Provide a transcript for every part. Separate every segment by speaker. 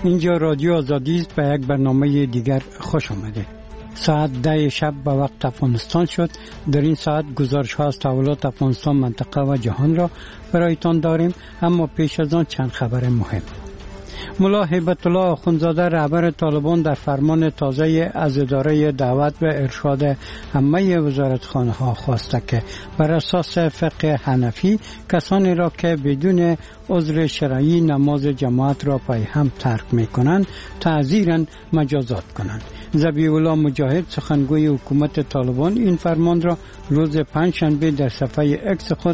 Speaker 1: اینجا رادیو آزادی است. به یک برنامه دیگر خوش آمدید. ساعت 10 شب به وقت افغانستان شد. در این ساعت گزارش ها از تحولات افغانستان، منطقه و جهان را برایتان داریم، اما پیش از آن چند خبر مهم. ملا هیبت الله آخوندزاده رهبر طالبان در فرمان تازه از اداره دعوت و ارشاد همه وزارتخانه ها خواسته که بر اساس فقه حنفی کسانی را که بدون عذر شرعی نماز جماعت را پای هم ترک می کنند تعزیراً مجازات کنند. ذبیح الله مجاهد سخنگوی حکومت طالبان این فرمان را روز پنجشنبه در صفحه اکس خود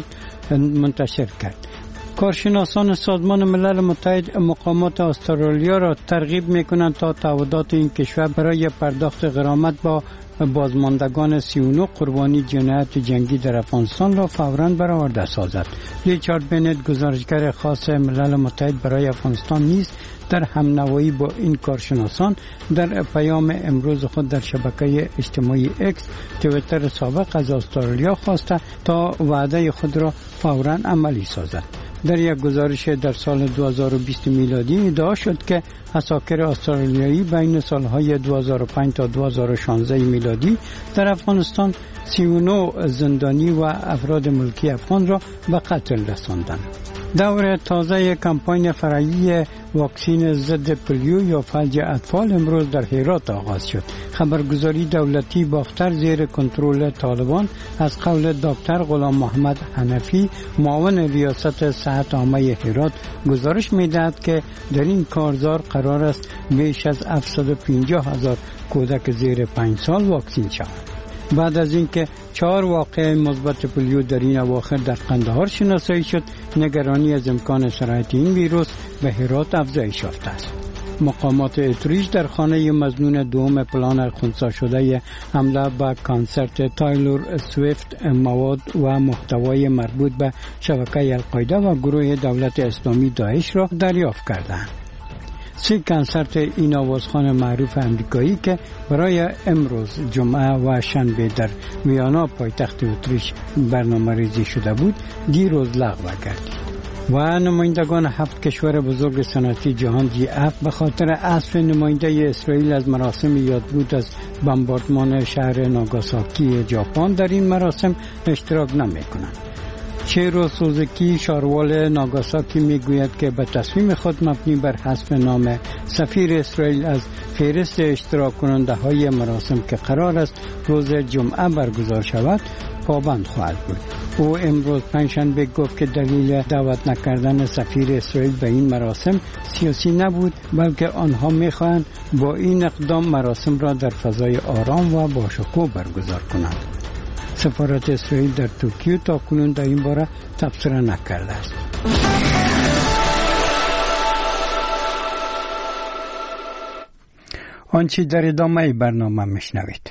Speaker 1: منتشر کرد. کارشناسان سازمان ملل متحد مقامات استرالیا را ترغیب می‌کنند تا تعهدات این کشور برای پرداخت غرامت با بازماندگان 39 قربانی جنایت جنگی در افغانستان را فوراً برآورده سازد. ریچارد بنت گزارشگر خاص ملل متحد برای افغانستان نیز در همنوایی با این کارشناسان در پیام امروز خود در شبکه اجتماعی اکس توییتر سابق از استرالیا خواسته تا وعده خود را فوراً عملی سازد. در یک گزارش در سال 2020 میلادی ادعا شد که عساکر استرالیایی بین سالهای 2005 تا 2016 میلادی در افغانستان 39 زندانی و افراد ملکی افغان را به قتل رساندند. دور تازه کمپاین فرعی واکسین ضد پولیو یا فلج اطفال امروز در هرات آغاز شد. خبرگزاری دولتی باختر زیر کنترل طالبان از قول دکتر غلام محمد حنفی معاون ریاست صحت عامه هرات گزارش می‌دهد که در این کارزار قرار است بیش از 750,000 کودک زیر 5 سال واکسین شوند. بعد از اینکه 4 واقعه مثبت پولیو در این اواخر در قندهار شناسایی شد، نگرانی از امکان سرایت این ویروس به هرات افزایش یافته است. مقامات اتریش در خانه مظنون دوم پلان خنثی شده حمله به کنسرت تایلور سویفت مواد و محتوای مربوط به شبکه القاعده و گروه دولت اسلامی داعش را دریافت کردند. 3 کنسرت این آوازخوان معروف امریکایی که برای امروز جمعه و شنبه در ویانا پایتخت اتریش برنامه‌ریزی شده بود دیروز لغو گردید. و نمایندگان 7 کشور بزرگ صنعتی جهان G7 به خاطر حذف نماینده اسرائیل از مراسم یادبود از بمباردمان شهر ناگاساکی ژاپن در این مراسم اشتراک نمی‌کنند. چیرو سوزوکی شاروال ناگاساکی میگوید که به تصمیم خود مبنی بر حذف نام سفیر اسرائیل از فهرست اشتراک کننده های مراسم که قرار است روز جمعه برگزار شود پابند خواهد بود. او امروز پنجشنبه گفت که دلیل دعوت نکردن سفیر اسرائیل به این مراسم سیاسی نبود، بلکه آنها میخواهند با این اقدام مراسم را در فضای آرام و باشکوه برگزار کنند. سفارت اسرائیل در ترکیه تا کنون در این باره تبصره نکرده است. آنچه در ادامه برنامه میشنوید.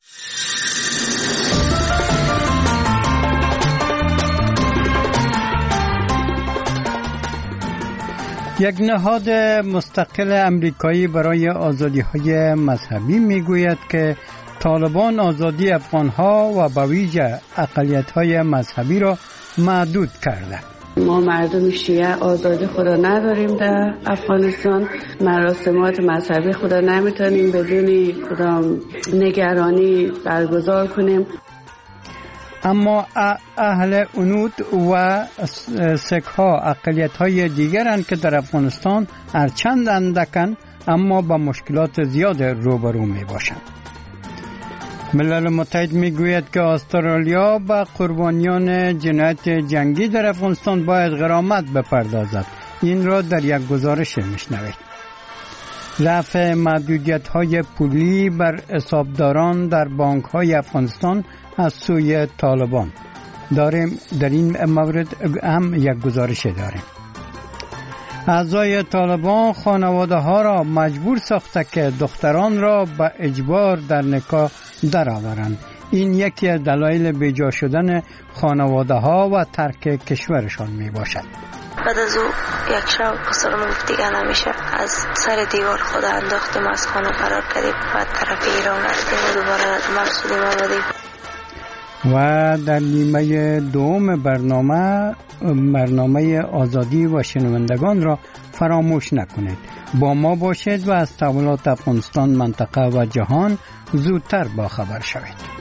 Speaker 1: یک نهاد مستقل امریکایی برای آزادی‌های مذهبی میگوید که طالبان آزادی افغان‌ها و به ویژه اقلیت‌های مذهبی را محدود کرده.
Speaker 2: ما مردم شیعه آزادی خدا نداریم در افغانستان، مراسمات مذهبی خدا نمیتونیم بدون کدام نگرانی برگزار کنیم.
Speaker 1: اما اهل عنود و سک‌ها اقلیت‌های دیگرند که در افغانستان هرچند اندکن اما با مشکلات زیاد روبرو میباشند. ملل متحد میگوید که استرالیا به قربانیان جنایت جنگی در افغانستان باید غرامت بپردازد. این را در یک گزارش میشنوید. رفع محدودیت‌های پولی بر حسابداران در بانک‌های افغانستان از سوی طالبان. داریم در این مورد هم یک گزارش داریم. اعضای طالبان خانواده ها را مجبور ساخته که دختران را به اجبار در نکاح درآورند. این یکی از دلایل بیجا شدن خانواده ها و ترک کشورشان می باشد.
Speaker 3: بعد از او یک شب پسرم گفت دیگه نمیشه، از سر دیوار خود انداختیم، از خانه فرار کردیم، بعد طرف ایران رفتیم و دوباره مقصودیم آمدیم.
Speaker 1: و در نیمه دوم برنامه آزادی و شنوندگان را فراموش نکنید. با ما باشید و از تحولات افغانستان، منطقه و جهان زودتر باخبر شوید.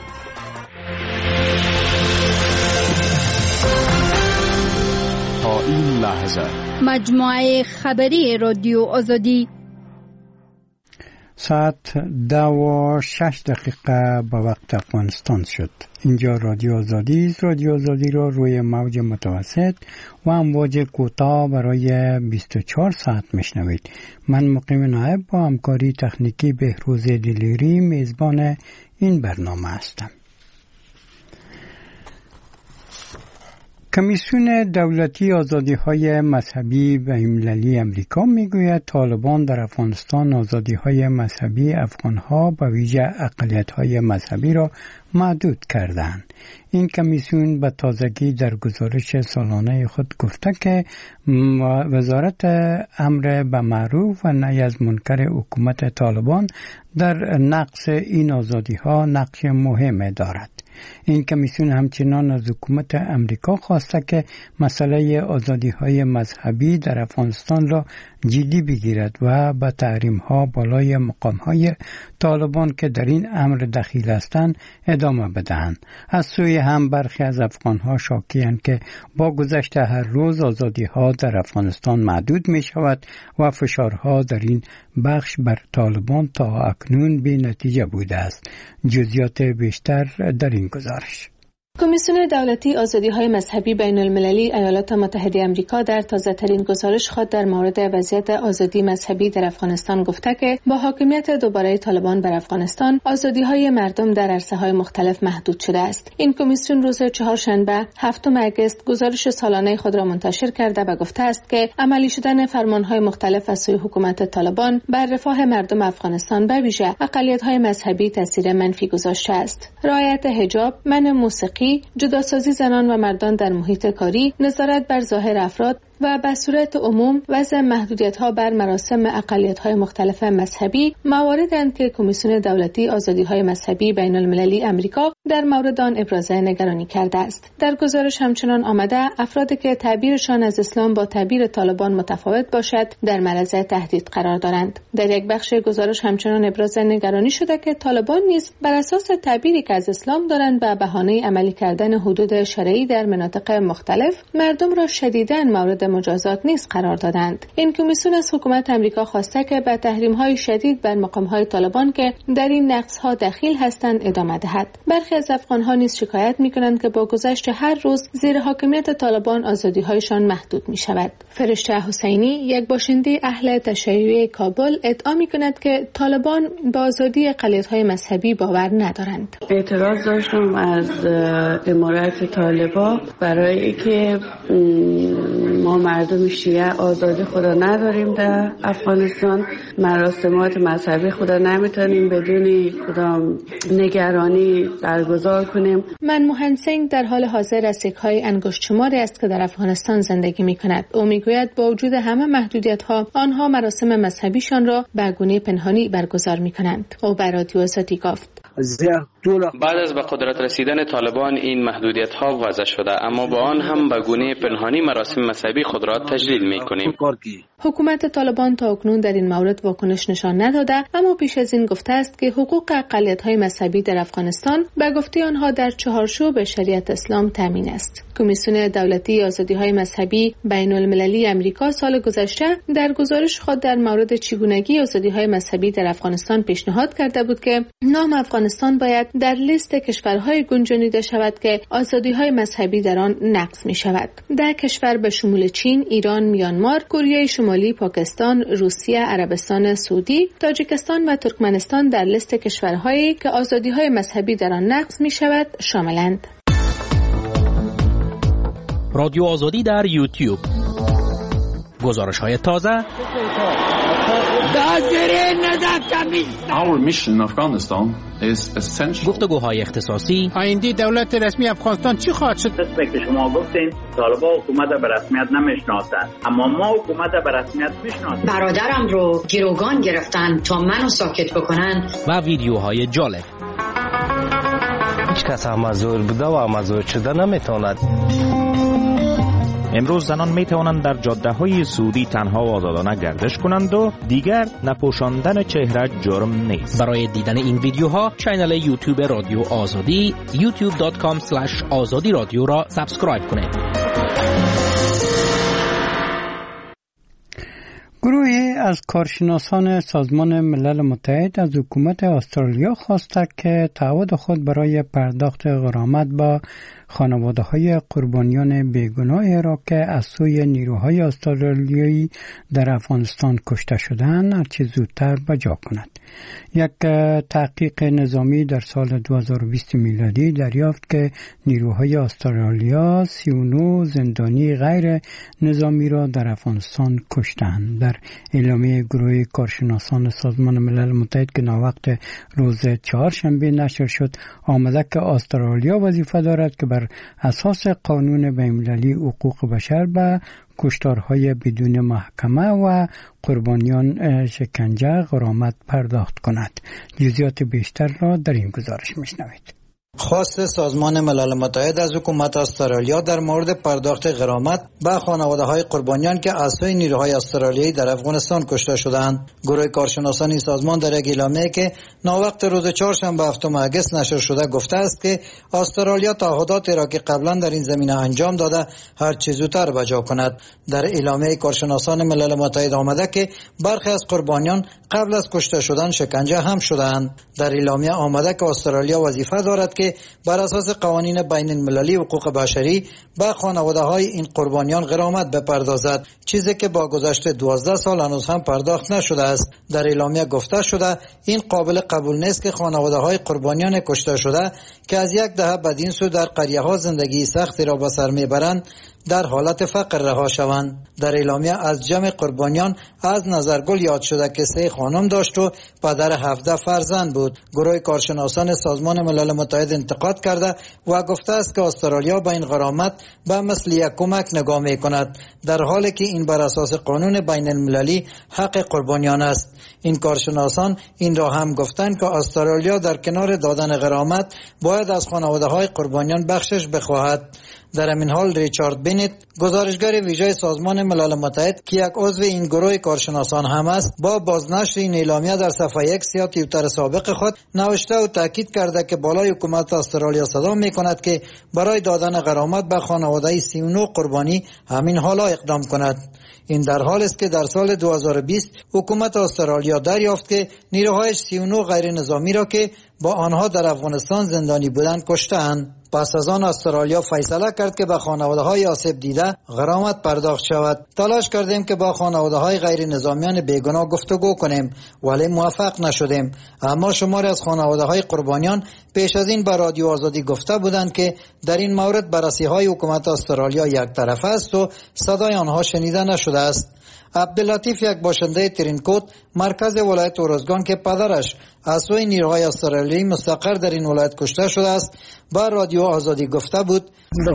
Speaker 4: تا این لحظه
Speaker 5: مجموعه خبری رادیو آزادی
Speaker 1: ساعت 10:06 به وقت افغانستان شد. اینجا رادیو آزادی است. رادیو آزادی را روی موج متوسط و امواج کوتاه برای 24 ساعت میشنوید. من مقیم نایب با همکاری تکنیکی بهروز دلیری میزبان این برنامه هستم. کمیسیون دولتی آزادی‌های مذهبی بین‌المللی امریکا میگوید طالبان در افغانستان آزادی‌های مذهبی افغان‌ها به ویژه اقلیت‌های مذهبی را محدود کردند. این کمیسیون به تازگی در گزارش سالانه خود گفته که وزارت امر به معروف و نهی از منکر حکومت طالبان در نقض این آزادی‌ها نقش مهمی دارد. این کمیسیون همچنان از حکومت امریکا خواسته که مسئله آزادی‌های مذهبی در افغانستان را جدی بگیرد و به تحریم‌ها بالای مقام‌های طالبان که در این امر دخیل هستند ادامه بدهند. از سوی هم برخی از افغان‌ها شاکی‌اند که با گذشت هر روز آزادی‌ها در افغانستان محدود می‌شود و فشارها در این بخش بر طالبان تا اکنون بی نتیجه بوده است. جزئیات بیشتر در این گزارش.
Speaker 6: کمیسیون دولتی آزادی‌های مذهبی بین‌المللی ایالات متحده آمریکا در تازه‌ترین گزارش خود در مورد وضعیت آزادی مذهبی در افغانستان گفته که با حاکمیت دوباره طالبان بر افغانستان آزادی‌های مردم در عرصه‌های مختلف محدود شده است. این کمیسیون روز چهارشنبه 7 آگوست گزارش سالانه خود را منتشر کرده و گفته است که عملی شدن فرمان‌های مختلف از سوی حکومت طالبان بر رفاه مردم افغانستان به ویژه اقلیت‌های مذهبی تاثیر منفی گذاشته است. رعایت حجاب، منع موسیقی، جداسازی زنان و مردان در محیط کاری، نظارت بر ظاهر افراد و به صورت عموم وضع محدودیت‌ها بر مراسم اقلیت‌های مختلف مذهبی مواردند که کمیسیون دولتی آزادی‌های مذهبی بین‌المللی امریکا در مورد آن ابراز نگرانی کرده است. در گزارش همچنان آمده افرادی که تعبیرشان از اسلام با تعبیر طالبان متفاوت باشد در معرض تهدید قرار دارند. در یک بخش گزارش همچنان ابراز نگرانی شده که طالبان نیز بر اساس تعبیری که از اسلام دارند به بهانه عملی کردن حدود شرعی در مناطق مختلف مردم را شدیداً مورد مجازات نیز قرار دادند. این کمیسیون از حکومت امریکا خواسته که به تحریم‌های شدید بر مقام‌های طالبان که در این نقض‌ها دخیل هستند ادامه دهد. برخی از افغان‌ها نیز شکایت می‌کنند که با گذشت هر روز زیر حاکمیت طالبان آزادی‌هایشان محدود می‌شود. فرشته حسینی، یک باشنده اهل تشیع کابل، ادعا می‌کند که طالبان با آزادی اقلیت‌های مذهبی باور ندارند.
Speaker 2: اعتراض داشتم از امارت طالبان برای اینکه ما مردم شیعه آزادی خدا نداریم در افغانستان، مراسمات مذهبی خدا نمیتونیم بدون کدام نگرانی برگزار کنیم.
Speaker 6: منموهن سینگ در حال حاضر از سیک‌های انگشت شماری است که در افغانستان زندگی می‌کند. او میگوید با وجود همه محدودیت‌ها آنها مراسم مذهبیشان را به گونه پنهانی برگزار می‌کنند. او بر رادیو آزادی گفت:
Speaker 7: بعد از به قدرت رسیدن طالبان این محدودیت ها وضع شده، اما با آن هم به گونه پنهانی مراسم مذهبی خود را تجلیل می کنیم.
Speaker 6: حکومت طالبان تا اکنون در این مورد واکنش نشان نداده، اما پیش از این گفته است که حقوق اقلیت‌های مذهبی در افغانستان به گفته آنها در چهارچوب شریعت اسلام تامین است. کمیسیون دولتی آزادی‌های مذهبی بین‌المللی امریکا سال گذشته در گزارش خود در مورد چگونگی آزادی‌های مذهبی در افغانستان پیشنهاد کرده بود که نام افغانستان باید در لیست کشورهای گنجانیده شود که آزادی‌های مذهبی در آن نقض می‌شود. در کشور به شمول چین، ایران، میانمار، کره شمالی، پاکستان، روسیه، عربستان سعودی، تاجیکستان و ترکمنستان در لیست کشورهایی که آزادی‌های مذهبی در آن نقض می‌شود شاملند.
Speaker 8: رادیو آزادی در یوتیوب. گزارش‌های تازه.
Speaker 4: Our mission in Afghanistan is essential.
Speaker 8: گفتگوهای اختصاصی.
Speaker 9: آینده دولت رسمی افغانستان چی خواهد شد؟
Speaker 10: دست که شما گفتین طالبان حکومت به رسمیت نمیشناسند، اما ما حکومت به رسمیت میشناسیم.
Speaker 11: برادرم رو گروگان گرفتن تا منو ساکت بکنن.
Speaker 8: و ویدیوهای جالب.
Speaker 12: هیچ کس هم مزور بوده و مزور شده نمیتواند. امروز زنان می توانند در جاده‌های سعودی تنها و آزادانه گردش کنند و دیگر نپوشاندن چهره جرم نیست.
Speaker 8: برای دیدن این ویدیوها کانال یوتیوب رادیو آزادی youtube.com/azadi رادیو را سابسکرایب کنید.
Speaker 1: گروهی از کارشناسان سازمان ملل متحد از حکومت استرالیا خواست که تعهد خود برای پرداخت غرامت با خانواده‌های قربانیان بیگناهی را که از سوی نیروهای استرالیایی در افغانستان کشته شدند هرچه زودتر بجا کند. یک تحقیق نظامی در سال 2020 میلادی دریافت که نیروهای استرالیا 39 زندانی غیر نظامی را در افغانستان کشتند. در اعلامیه گروه کارشناسان سازمان ملل متحد که ناوقت روز چهارشنبه نشر شد آمده که استرالیا وظیفه دارد که بر اساس قانون بین‌المللی حقوق بشر به کشتارهای بدون محکمه و قربانیان شکنجه غرامت پرداخت کند. جزئیات بیشتر را در این گزارش میشنوید.
Speaker 13: خواست سازمان ملل متحد از حکومت استرالیا در مورد پرداخت غرامت به خانواده‌های قربانیان که از سوی نیروهای استرالیایی در افغانستان کشته شدند. گروه کارشناسان این سازمان در یک اعلامیه که ناوقت روز چهارشنبه 7 آگوست نشر شده گفته است که استرالیا تعهداتی را که قبلا در این زمینه انجام داده هر چه زودتر بجا کند. در اعلامیه کارشناسان ملل متحد آمده که برخی از قربانیان قبل از کشته شدن شکنجه هم شدند. در اعلامیه آمده که استرالیا وظیفه دارد که بر اساس قوانین بین المللی حقوق بشری به خانواده‌های این قربانیان غرامت بپردازد، چیزی که با گذشت 12 سال هنوز هم پرداخت نشده است. در اعلامیه گفته شده این قابل قبول نیست که خانواده‌های قربانیان کشته شده که از یک دهه بدین سو در قریه‌ها زندگی سختی را به سر میبرند در حالت فقر رها شوند. در اعلامیه از جمع قربانیان از نظرگل یاد شده که 3 خانم داشت و پدر 17 فرزند بود. گروه کارشناسان سازمان ملل متحد انتقاد کرده و گفته است که استرالیا به این غرامت به مثل یک کمک نگاه می‌کند، در حالی که این بر اساس قانون بین المللی حق قربانیان است. این کارشناسان این را هم گفتند که استرالیا در کنار دادن غرامت باید از خانواده‌های قربانیان بخشش بخواهد. در همین حال ریچارد بینت، گزارشگر ویژه سازمان ملل متحد که یک عضو این گروه کارشناسان هم است، با بازنشر این اعلامیه در صفحه 1 توییتر سابق خود نوشته و تاکید کرده که بالای حکومت استرالیا صدا می‌کند که برای دادن غرامت به خانواده 39 قربانی همین حالا اقدام کند. این در حال است که در سال 2020 حکومت استرالیا دریافت که نیروهای 39 غیر نظامی را که با آنها در افغانستان زندانی بودند کشتند. پس از آن استرالیا فیصله کرد که به خانواده‌های آسیب دیده غرامت پرداخت شود. تلاش کردیم که با خانواده‌های غیر نظامیان بیگناه گفتگو کنیم ولی موفق نشدیم. اما شماری از خانواده‌های قربانیان پیش از این به رادیو آزادی گفته بودند که در این مورد بررسی‌های حکومت استرالیا یک طرفه است و صدای آنها شنیده نشده است. عبداللطیف، یک باشنده ترینکوت مرکز ولایت اورزگان که پدرش از سوی نیروهای استرالیایی مستقر در این ولایت کشته شده است با رادیو آزادی گفته بود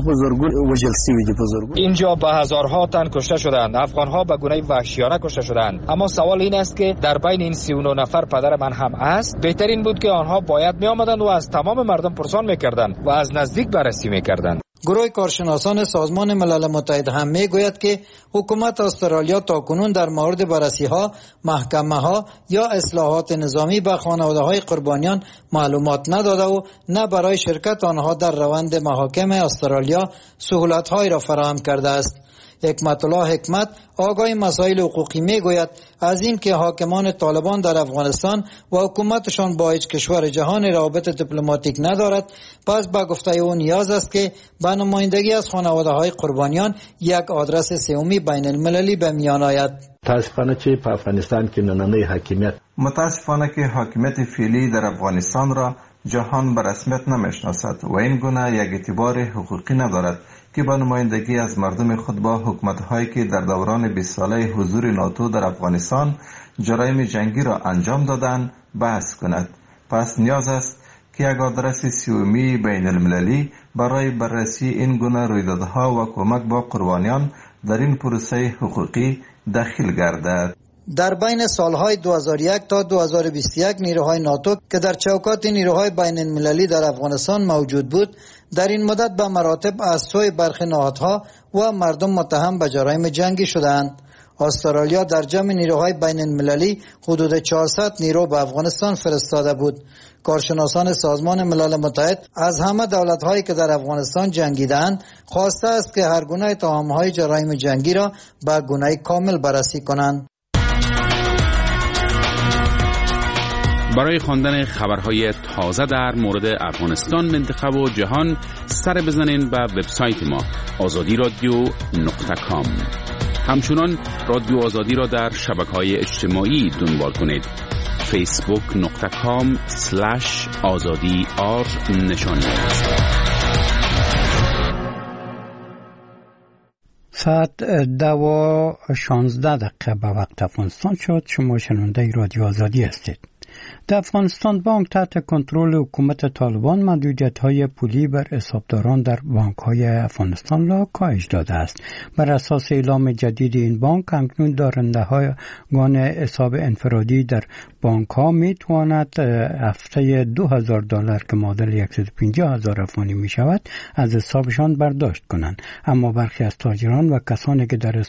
Speaker 14: اینجا به هزارها تن کشته شدند. افغانها به گونه وحشیانه کشته شدند. اما سوال این است که در بین این 39 نفر پدر من هم است. بهترین بود که آنها باید می آمدند و از تمام مردم پرسان میکردند و از نزدیک بررسی میکردند.
Speaker 13: گروه کارشناسان سازمان ملل متحد هم میگوید که حکومت استرالیا تاکنون در مورد بررسی‌ها، محکمه‌ها یا اصلاحات نظامی به خانواده‌های قربانیان معلومات نداده و نه برای شرکت آنها در روند محاکم استرالیا سهولت‌هایی را فراهم کرده است. حکمت الله حکمت، آگاه مسائل حقوقی میگوید از این که حاکمان طالبان در افغانستان و حکومتشان با هیچ کشور جهان روابط دیپلماتیک ندارد، پس به گفته او نیاز است که به نمایندگی از خانواده‌های قربانیان یک آدرس سومی بین المللی به میان آید.
Speaker 15: متاسفانه که په افغانستان کې نننۍ حاکمیت
Speaker 16: متاسفانه که حاکمیت فعلی در افغانستان را جهان به رسمیت نمیشناسد و این گونه یک اعتبار حقوقی ندارد که با نمایندگی از مردم خود با حکومت‌هایی که در دوران 20 ساله حضور ناتو در افغانستان جرایم جنگی را انجام دادند بحث کند. پس نیاز است که یک آدرس سومی بین المللی برای بررسی این گونه رویدادها و کمک با قربانیان در این پروسه حقوقی داخل گردد.
Speaker 13: در بین سالهای 2001 تا 2021 نیروهای ناتو که در چوکات نیروهای بین المللی در افغانستان موجود بود، در این مدت به مراتب از سوی برخی نهادها و مردم متهم به جرایم جنگی شدند. استرالیا در جمع نیروهای بین المللی حدود 400 نیرو به افغانستان فرستاده بود. کارشناسان سازمان ملل متحد از همه دولت‌هایی که در افغانستان جنگیدند خواسته است که هر گونه اتهام‌های جرایم جنگی را به گونه کامل بررسی کنند.
Speaker 17: برای خواندن خبرهای تازه در مورد افغانستان، منطقه و جهان سر بزنین به وبسایت ما azadiradio.com. همچنان رادیو آزادی را در شبکه‌های اجتماعی دنبال کنید. facebook.com/azadi_r
Speaker 1: ساعت 2:16 به وقت افغانستان شد. شما شنونده رادیو آزادی هستید. در افغانستان بانک تحت کنترل حکومت طالبان محدودیت‌های پولی بر حسابداران در بانک‌های افغانستان را کاهش داده است. بر اساس اعلام جدید این بانک، اکنون دارندگان حساب انفرادی در بانک‌ها می‌توانند هفته $2,000 که معادل 150,000 افغانی می‌شود از حسابشان برداشت کنند. اما برخی از تاجران و کسانی که در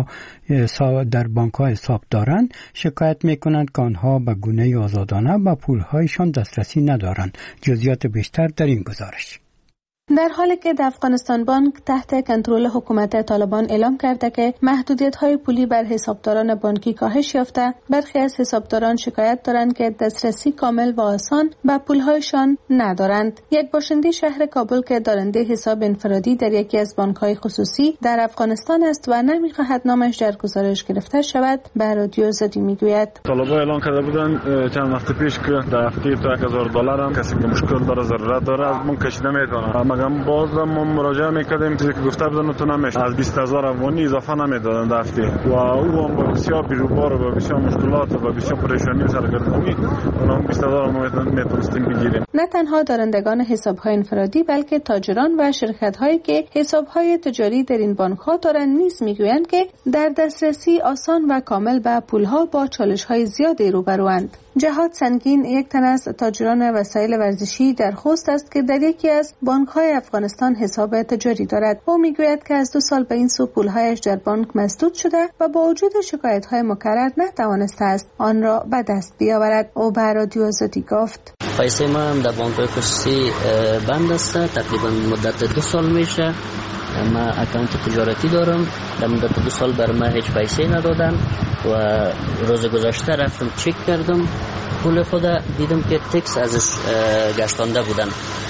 Speaker 1: در بانک‌ها حساب دارند شکایت می‌کنند که آنها به گونه‌ای آزادانه به پول‌هایشان دسترسی ندارند. جزئیات بیشتر در این گزارش.
Speaker 6: در حالی که در افغانستان بانک تحت کنترل حکومت طالبان اعلام کرده که محدودیت‌های پولی بر حسابداران بانکی کاهش یافته، برخی از حسابداران شکایت دارند که دسترسی کامل و آسان به پول‌هایشان ندارند. یک باشنده شهر کابل که دارنده حساب انفرادی در یکی از بانک‌های خصوصی در افغانستان است و نمی‌خواهد نامش در گزارش گرفته شود، به رادیو آزادی می‌گوید:
Speaker 18: طالبان اعلان کرده بودند چند وقت پیش که در هفته تا $1,000 هم کسی که مشکل داره ضرورت داره از بانک کشیده می‌تونه. مگم باز ما مراجعه میکردیم چیزی که گفته بودن تو نمیشه، از 20,000 افغانی اضافه نمیدادن در هفته و او هم با بسیار بیروبار و بسیار مشکلات و بسیار پریشانی سرگردانی اونم 20,000 ما میتونستیم بگیریم.
Speaker 6: نه تنها دارندگان حساب‌های انفرادی بلکه تاجران و شرکت‌هایی که حساب‌های تجاری در این بانک‌ها دارند نیز میگویند که در دسترسی آسان و کامل به پول‌ها با چالش‌های زیادی روبروند. جهاد سنگین، یک تن از تاجران وسایل ورزشی در خوست است که در یکی از بانک‌های افغانستان حساب تجاری دارد. او میگوید که از 2 سال به این سو پول‌هایش در بانک مسدود شده و با وجود شکایت‌های مکرر نتوانسته است آن را به دست بیاورد. او به رادیو آزادی گفت:
Speaker 19: پیسه ما هم در بانک‌های خصوصی بند است. تقریبا مدت 2 سال میشه. ما اکانت تجارتی دارم. در مدت 2 سال بر ما هیچ پیسه ندادن و روز گذشته رفتم چک کردم پول خود، دیدم که تکس ازش گشتانده بودن.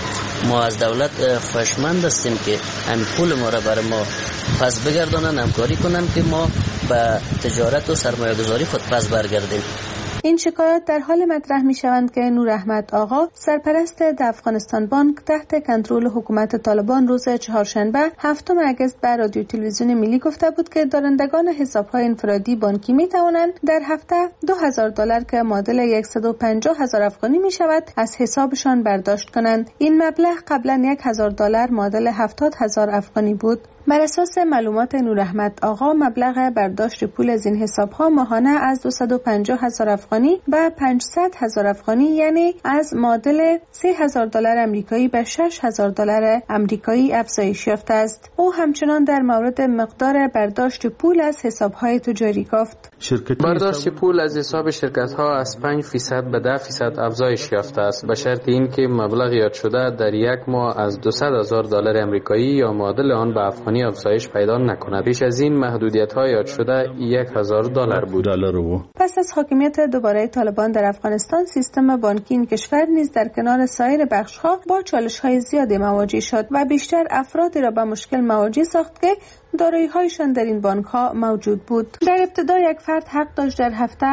Speaker 19: ما از دولت خواهشمند هستیم که همین پول ما را برای ما پس بگردانن، همکاری کنن که ما به تجارت و سرمایه گذاری خود پس برگردیم.
Speaker 6: این شکایات در حال مطرح می شوند که نور احمد آقا، سرپرست افغانستان بانک تحت کنترل حکومت طالبان، روز چهارشنبه 7 اگست به رادیو تلویزیون ملی گفته بود که دارندگان حساب‌های انفرادی بانکی می توانند در هفته $2,000 که معادل 150,000 افغانی می شود از حسابشان برداشت کنند. این مبلغ قبلا $1,000 معادل 70,000 افغانی بود. بر اساس معلومات نور احمد آقا، مبلغ برداشت پول از این حساب‌ها ماهانه از 250,000 افغانی به 500,000 افغانی، یعنی از معادل $3,000 آمریکایی به $6,000 آمریکایی افزایش یافته است. او همچنان در مورد مقدار برداشت پول از حساب‌های تجاری گفت:
Speaker 7: برداشت پول از حساب شرکت‌ها از 5% به 10% افزایش یافته است، به شرط اینکه مبلغ یاد شده در یک ماه از $200,000 آمریکایی یا معادل آن به افغانی افزایش پیدا نکند. پیش از این محدودیت‌های یاد شده $1,000 بود.
Speaker 6: پس از حاکمیت دوباره طالبان در افغانستان، سیستم بانکی این کشور نیز در کنار سایر بخش‌ها با چالش‌های زیادی مواجه شد و بیشتر افرادی را به مشکل مواجه ساخت که دارایی‌هایشان در این بانک‌ها موجود بود. در ابتدا یک فرد حق داشت در هفته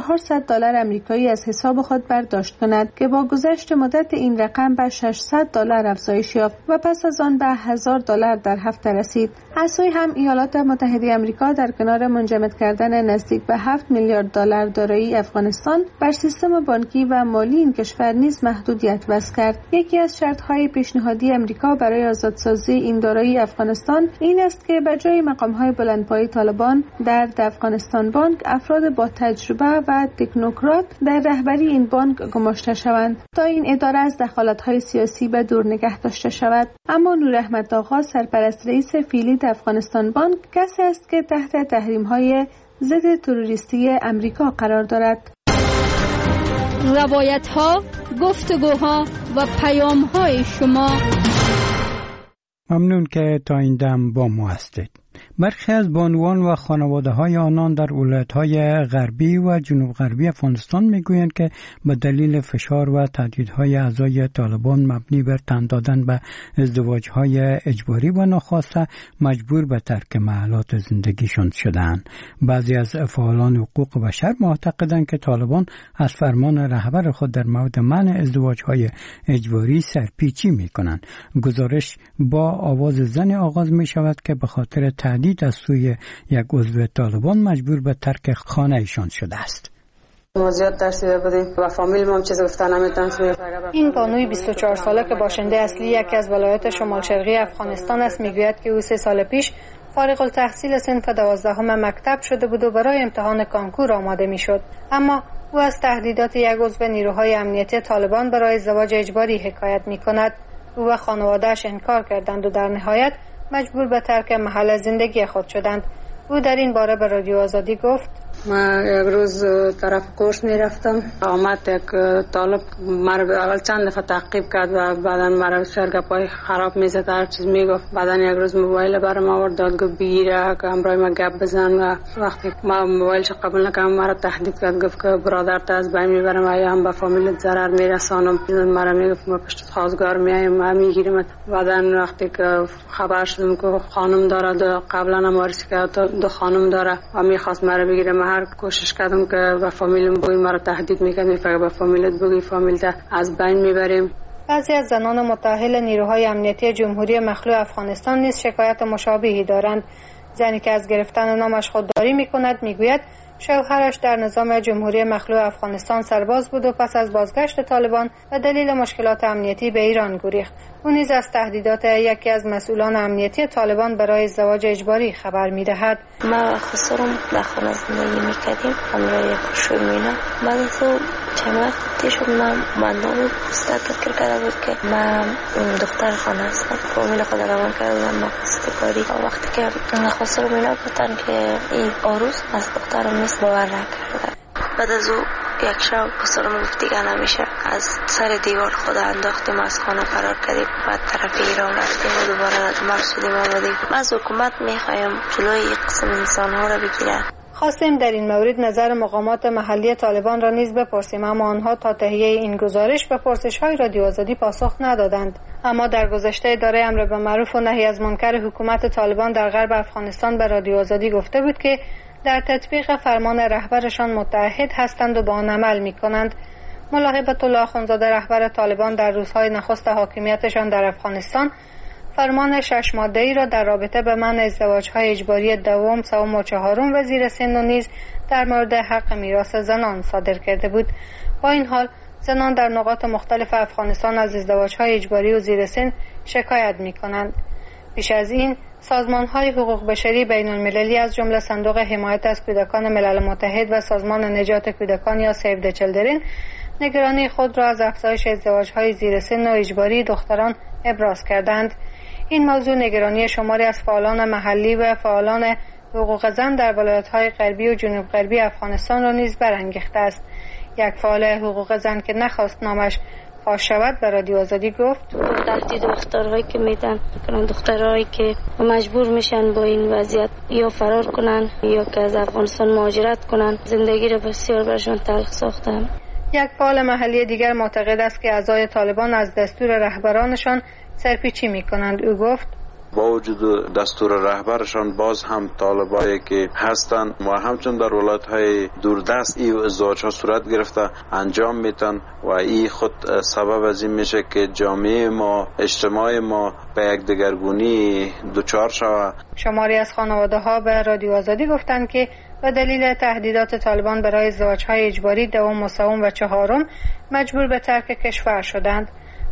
Speaker 6: $400 آمریکایی از حساب خود برداشت کند که با گذشت مدت این رقم به $600 افزایش یافت و پس از آن به $1,000 در هفته رسید. از سوی هم ایالات متحده آمریکا در کنار منجمد کردن نزدیک به $7 میلیارد دارایی افغانستان، بر سیستم بانکی و مالی این کشور نیز محدودیت وضع کرد. یکی از شرط‌های پیشنهادی آمریکا برای آزادسازی این دارایی افغانستان این است که به بر جای مقام‌های بلندپایه طالبان در افغانستان بانک افراد با تجربه و تکنوکرات در رهبری این بانک گماشته شوند تا این اداره از دخالت‌های سیاسی به دور نگه داشته شود. اما نور احمد آقا سرپرست رئیس فعلی افغانستان بانک کسی است که تحت تحریم‌های ضد تروریستی امریکا قرار دارد.
Speaker 5: روایت‌ها، گفتگوها و پیام‌های شما.
Speaker 1: ممنون که تا این دم با ما هستید. برخی از بانوان و خانواده‌های آنان در ولایت‌های غربی و جنوب غربی افغانستان می‌گویند که به دلیل فشار و تهدیدهای اعضای طالبان مبنی بر تن دادن به ازدواج‌های اجباری و ناخواسته مجبور به ترک محلات زندگیشان شدند. بعضی از فعالان حقوق بشر معتقدند که طالبان از فرمان رهبر خود در مورد منع ازدواج‌های اجباری سرپیچی می‌کنند. گزارش با آواز زن آغاز می‌شود که به خاطر تهدید از سوی یک عضو طالبان مجبور به ترک خانه ایشان شده است.
Speaker 20: ما زیاد ترسیده بودیم و فامیل ما هم چیز گفتن نمیتونست.
Speaker 6: این بانوی 24 ساله که باشنده اصلی یکی از ولایات شمال شرقی افغانستان است میگوید که او 3 سال پیش فارغ التحصیل صنف 12 مکتب شده بود و برای امتحان کانکور آماده میشد، اما او از تهدیدات یک عضو نیروهای امنیتی طالبان برای ازدواج اجباری حکایت میکند. او و خانواده‌اش انکار کردند و در نهایت مجبور به ترک محل زندگی خود شدند. او در این باره به رادیو آزادی گفت:
Speaker 20: من یک روز طرف کورس میرفتم، آمد یک طالب مرا اول چند دفعه تعقیب کرد و بعدا مرا سرگپای خراب میزد، هر چیز میگفت. بعدا یک روز موبایل برام آورد داد گفت بگیره که همراه ما گپ بزن و وقتی ما موبایلش قبول نکردم مرا تهدید کرد، گفت که برادرت از بین میبرم و یا هم به فامیلت ضرر میرسانم. مرا میگفت ما پشت خواستگار میایم و میگیریم. بعدا وقتی که خبر شدم که خانم داره، قبلا هم وارث کرد دو خانم داره و میخواست مرا بگیره، هر کوشش کردم که با فامیلم بگویم، مرا تهدید میکنم که با فامیلت بگوی فامیلت از بین میبریم.
Speaker 6: بعضی از زنان متأهل نیروهای امنیتی جمهوری مخلوع افغانستان نیز شکایت مشابهی دارند. زنی که از گرفتن نامش خودداری میکند میگوید شوهرش در نظام جمهوری مخلوع افغانستان سرباز بود و پس از بازگشت طالبان به دلیل مشکلات امنیتی به ایران گریخت. او نیز از تهدیدات یکی از مسئولان امنیتی طالبان برای ازدواج اجباری خبر می‌دهد.
Speaker 3: ما خسرم در خانه زندگی می‌کردیم، همراه خوشویینا. بعد از او چند وقتی شد من نام پستک کرده بود که من دختر خانه هستم. فامیل خود روان کردم ما پستکاری. وقتی که خسرم اینا گفتن که این عروس از دخترم نیست، باور نکردم. بعد از او یک شب پسرم گفت دیگه نمیشه، از سر دیوار خود انداختیم، از خانه فرار کردیم و طرف ایران رفتیم و دوباره مقصودیم آمدیم. ما از حکومت میخوایم جلوی این قسم انسانها را بگیرن.
Speaker 6: خواستیم در این مورد نظر مقامات محلی طالبان را نیز بپرسیم، اما آنها تا تهیه این گزارش به پرسش‌های رادیو آزادی پاسخ ندادند. اما در گذشته اداره امر بالمعروف و نهی از منکر حکومت طالبان در غرب افغانستان به رادیو آزادی گفته بود که در تطبیق فرمان رهبرشان متعهد هستند و با آن عمل می‌کنند. ملا هیبت الله اخوندزاده رهبر طالبان در روزهای نخست حاکمیتشان در افغانستان فرمان 6 ماده‌ای را در رابطه به منع ازدواج‌های اجباری دوم، سوم و چهارم و زیر سن و نیز در مورد حق میراث زنان صادر کرده بود. با این حال زنان در نقاط مختلف افغانستان از ازدواج‌های اجباری و زیر سن شکایت می‌کنند. پیش از این سازمان‌های حقوق بشری بین‌المللی از جمله صندوق حمایت از کودکان ملل متحد و سازمان نجات کودکان یا سیو د چیلدرن نگرانی خود را از افزایش ازدواج‌های زیر سن و اجباری دختران ابراز کردند. این موضوع نگرانی شماری از فعالان محلی و فعالان حقوق زن در ولایت‌های غربی و جنوب غربی افغانستان را نیز برانگیخته است. یک فعال حقوق زن که نخواست نامش فاش شود به رادیو آزادی گفت:
Speaker 3: تهدید دخترهایی که میدن دخترهایی که مجبور میشن با این وضعیت یا فرار کنن یا که از افغانستان مهاجرت کنن، زندگی را بسیار برشان تلخ ساختن.
Speaker 6: یک فعال محلی دیگر معتقد است که اعضای طالبان از دستور رهبرانشان سرپیچی میکنند. او گفت:
Speaker 21: با وجود دستور رهبرشان باز هم طالبایی که هستند و همچون در ولایت‌های دوردست این ازدواج‌ها صورت گرفته انجام میتن و این خود سبب از این میشه که جامعه ما، اجتماع ما به یک دگرگونی دچار شود.
Speaker 6: شماری از خانواده‌ها به رادیو آزادی گفتند که به دلیل تهدیدات طالبان برای ازدواج‌های اجباری دوم و سوم و چهارم مجبور به ترک کشور شدند.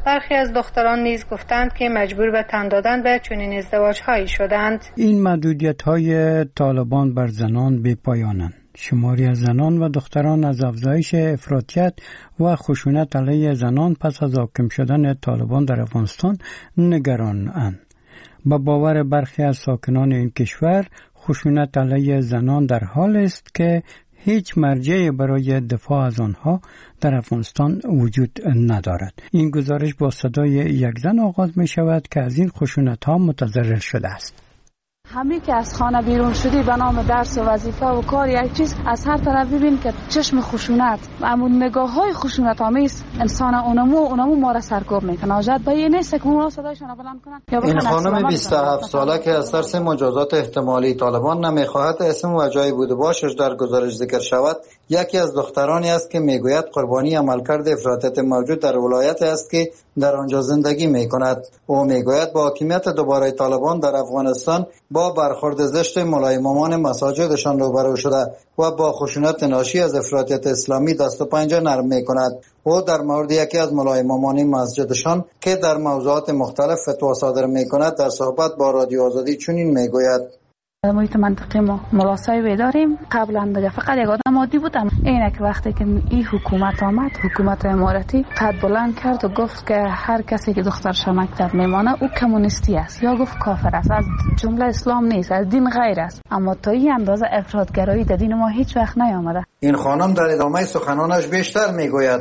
Speaker 6: برخی از دختران نیز گفتند که مجبور به تن دادن به چنین ازدواج‌هایی شدند.
Speaker 1: این محدودیت‌های طالبان بر زنان بی‌پایانند. شماری از زنان و دختران از افزایش افراطیت و خشونت علیه زنان پس از حاکم شدن طالبان در افغانستان نگرانند. با باور برخی از ساکنان این کشور، خشونت علیه زنان در حال است که هیچ مرجعی برای دفاع از آنها در افغانستان وجود ندارد. این گزارش با صدای یک زن آغاز می شود که از این خشونت ها متضرر شده است.
Speaker 2: همین که از خانه بیرون شدی به نام درس و وظیفه و کار یک چیز، از هر طرف ببین که چشم خشونت، اما نگاه های خشونت آمیز انسان اونمو ما را سرکوب میکنه. آجت به این نیست که اون صدایشان بلند کنن.
Speaker 13: این خانم 27 ساله که از ترس مجازات احتمالی طالبان نمیخواهد اسم و جای بود و باشش در گزارش ذکر شود، یکی از دخترانی است که میگوید قربانی عملکرد افراطیت موجود در ولایت است که در آنجا زندگی میکند. او میگوید با حاکمیت دوباره طالبان در افغانستان با برخورد زشت مولای امامان مساجدشان روبرو شده و با خشونت ناشی از افراطیت اسلامی دست و پنجه نرم میکند. او در مورد یکی از مولای امامان مسجدشان که در موضوعات مختلف فتوا صادر میکند در صحبت با رادیو آزادی چنین میگوید:
Speaker 2: محیط منطقی ما ملاسایی داریم. قبلا دیگه فقط یک آدم عادی بودم. اینه که وقتی که این حکومت آمد، حکومت امارتی قد بلند کرد و گفت که هر کسی که دخترش مکتب میمانه او کمونیستی است یا گفت کافر است، از جمله اسلام نیست، از دین غیر است. اما تا این اندازه افراطگرایی در دین ما هیچ وقت نیامده.
Speaker 13: این خانم در ادامه سخنانش بیشتر میگوید: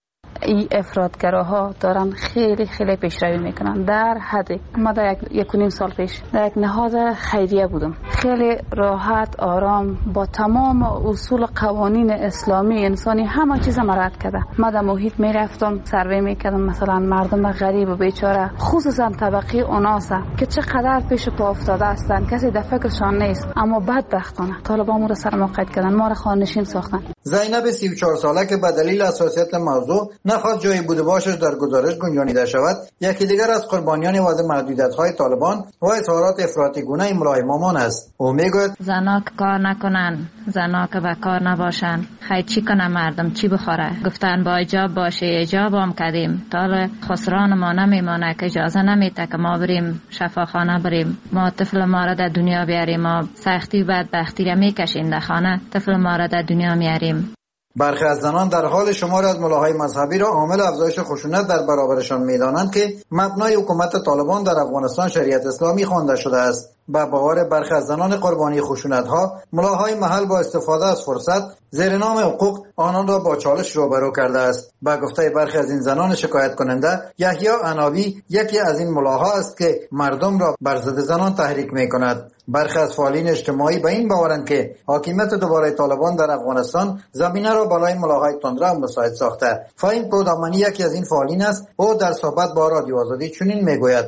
Speaker 2: این افراطگراها دارن خیلی پیشروی میکنن. در حد ما در 1.5 سال پیش در یک نهاد خیریه بودم. خیلی راحت آرام با تمام اصول قوانین اسلامی انسانی همه چیز مراد کرده. ما در محیط میرفتم سروی میکردم، مثلا مردم غریب و بیچاره، خصوصا طبقه اوناسا که چقدر پیش پا افتاده هستن، کسی در فکرشان نیست، اما بدبختانه طالبان ما را سر موقعیت کردن، ما را خانه‌نشین ساختن.
Speaker 13: زینب 34 ساله که به دلیل حساسیت موضوع نخواست جای بوده باشش در گزارش گنجانیده شود، یکی دیگر از قربانیان وضع محدودیت‌های طالبان و اظهارات افراطی گونه مولای امامان است. او میگوید:
Speaker 22: زنا که کار نکنن، زنا که به کار نباشن، خیلی چی کنه مردم چی بخوره؟ گفتن با حجاب باشه، حجاب هم کردیم. تا خسران ما نمیمانه که اجازه نمیده که ما بریم شفاخانه بریم، ما طفل ما را در دنیا بیاریم، ما سختی و بدبختی را میکشیم در خانه، طفل ما را در دنیا میاریم.
Speaker 13: برخی از زنان در حال شمار از ملاهای مذهبی را عامل افزایش خشونت در برابرشان می‌دانند که مبنای حکومت طالبان در افغانستان شریعت اسلامی خوانده شده است. با باور برخی از زنان قربانی خشونت‌ها، ملاهای محل با استفاده از فرصت زیر نام حقوق آنان را با چالش روبرو کرده است. با گفته برخی از این زنان شکایت کننده، یحیی عنابی یکی از این ملاها است که مردم را بر ضد زنان تحریک می‌کند. برخی از فعالین اجتماعی به این باورند که حاکمیت دوباره طالبان در افغانستان زمینه را برای ملاهای تندرو مساعد ساخته. فهیم پودامانی یکی از این فعالین است. او در صحبت با رادیو آزادی چنین میگوید: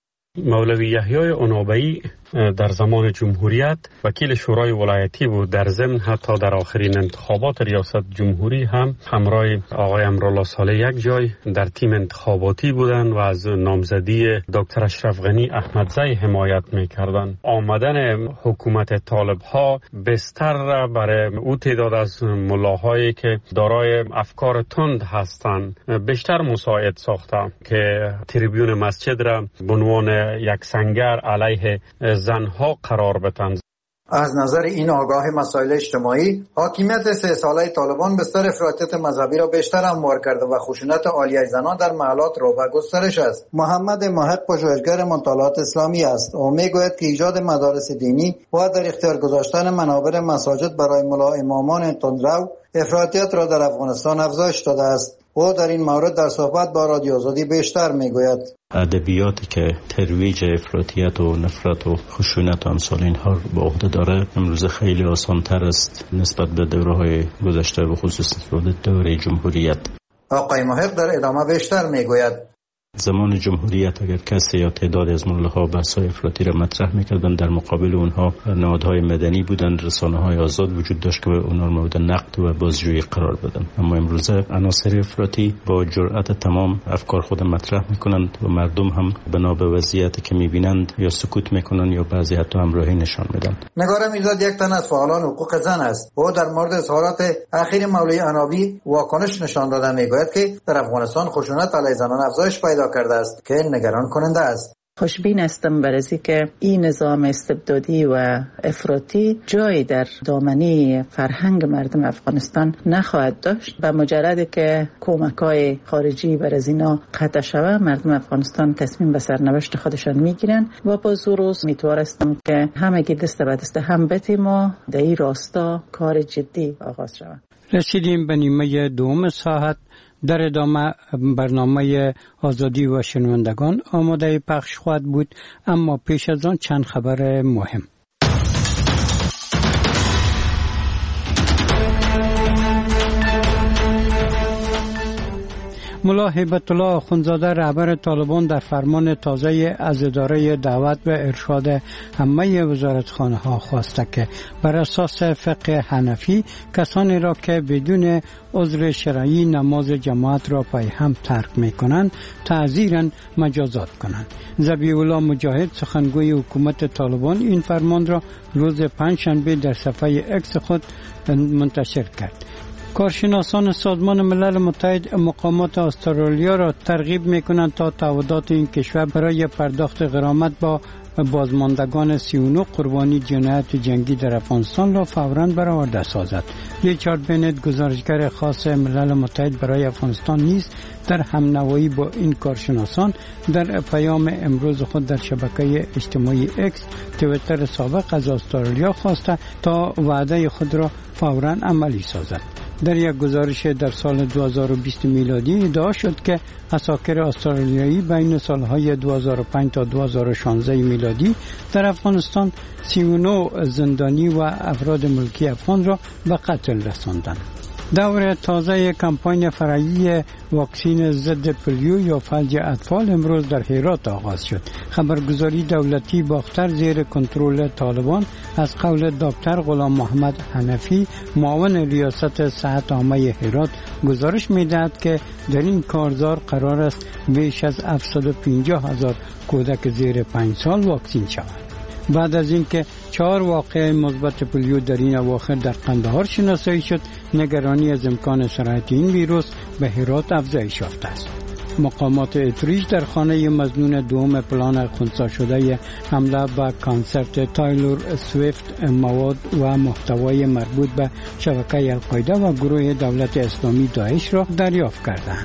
Speaker 23: مولوی یحیی عنابی در زمان جمهوریت وکیل شورای ولایتی بود. در ضمن حتی در آخرین انتخابات ریاست جمهوری هم همراه آقای امرالله صالح یک جای در تیم انتخاباتی بودند و از نامزدی دکتر اشرف غنی احمدزی حمایت میکردند. آمدن حکومت طالب ها بستر برای او تعداد از ملاهایی که دارای افکار تند هستند بیشتر مساعد ساخته که تریبیون مسجد را به عنوان یک سنگر علیه زنها قرار بدن.
Speaker 13: از نظر این آگاه مسائل اجتماعی، حاکمیت 3 ساله طالبان بستر افراطیت مذهبی را بیشتر هموار کرده و خشونت عالیه زنان در محلات رو به گسترش است. محمد محق پژوهشگر مطالعات اسلامی است. او میگوید که ایجاد مدارس دینی و در اختیار گذاشتن منابر مساجد برای ملا امامان تندرو افراطیت را در افغانستان افزایش داده است. او در این مورد در صحبت با رادیو آزادی بیشتر میگوید:
Speaker 24: ادبیاتی که ترویج افراطیت و نفرت و خشونت و امثال اینها به عهده داره امروز خیلی آسان‌تر است نسبت به دوره‌های گذشته و خصوصا دوره جمهوریت.
Speaker 13: آقای محق در ادامه بیشتر میگوید:
Speaker 24: زمان جمهوریت اگر کسی یا تعداد از ملاها بحث‌های افراطی را مطرح می‌کردند، در مقابل اونها نهادهای مدنی بودند، رسانه‌های آزاد وجود داشت که اونها مورد نقد و بازجویی قرار بدن. اما امروزه عناصر افراطی با جرأت تمام افکار خود مطرح می‌کنند و مردم هم بنا به وضعیتی که می‌بینند یا سکوت می‌کنند یا بعضی حتی همراهی نشان میدن.
Speaker 13: نگار میرزاد یک تن از فعالان حقوق زن است. او در مورد اظهارات اخیر مولوی عنابی واکنش نشان داده میگوید که در افغانستان خشونت علیه زنان افزایش پیدا پیدا کرده است که نگران کننده است.
Speaker 4: خوشبین هستم بر از اینکه این نظام استبدادی و افراطی جایی در دامنه فرهنگ مردم افغانستان نخواهد داشت. به مجرد که کمک‌های خارجی بر از اینا قطع شود، مردم افغانستان تصمیم به سرنوشت خودشان میگیرن و با زوروز امیدوارم که همگی دست به دست هم بتیم و در این راستا کار جدی آغاز شود.
Speaker 1: رسیدیم به نیمه دوم ساعت. در ادامه برنامه آزادی و شنوندگان آماده پخش خواهد بود، اما پیش از آن چند خبر مهم. ملا هیبت الله آخوندزاده رهبر طالبان در فرمان تازه از اداره دعوت و ارشاد همه وزارتخانه ها خواسته که بر اساس فقه حنفی کسانی را که بدون عذر شرعی نماز جماعت را پای هم ترک می کنند تعزیراً مجازات کنند. ذبیح الله مجاهد سخنگوی حکومت طالبان این فرمان را روز پنجشنبه در صفحه اکس خود منتشر کرد. کارشناسان سازمان ملل متحد مقامات استرالیا را ترغیب می‌کنند تا تعهدات این کشور برای پرداخت غرامت با بازماندگان 39 قربانی جنایت جنگی در افغانستان را فوراً برآورده سازد. ریچارد بنت گزارشگر خاص ملل متحد برای افغانستان نیز در همنوایی با این کارشناسان در پیام امروز خود در شبکه اجتماعی اکس توییتر سابق از استرالیا خواسته تا وعده خود را فوراً عملی سازد. در یک گزارش در سال 2020 میلادی ادعا شد که عساکر استرالیایی بین سالهای 2005 تا 2016 میلادی در افغانستان 39 زندانی و افراد ملکی افغان را به قتل رساندند. دور تازه کمپاین فرعی واکسین ضد پولیو یا فلج اطفال امروز در هرات آغاز شد. خبرگزاری دولتی باختر زیر کنترل طالبان از قول دکتر غلام محمد حنفی معاون ریاست صحت عامه هرات گزارش می‌دهد که در این کارزار قرار است بیش از 750,000 کودک زیر 5 سال واکسین شوند. بعد از اینکه 4 واقعه مثبت پولیو در این اواخر در قندهار شناسایی شد، نگرانی از امکان سرایت این ویروس به هرات افزایش یافته است. مقامات اتریش در خانه مظنون دوم پلان خنثی شده حمله به کنسرت تایلور سویفت مواد و محتوای مربوط به شبکه القاعده و گروه دولت اسلامی داعش را دریافت کردند.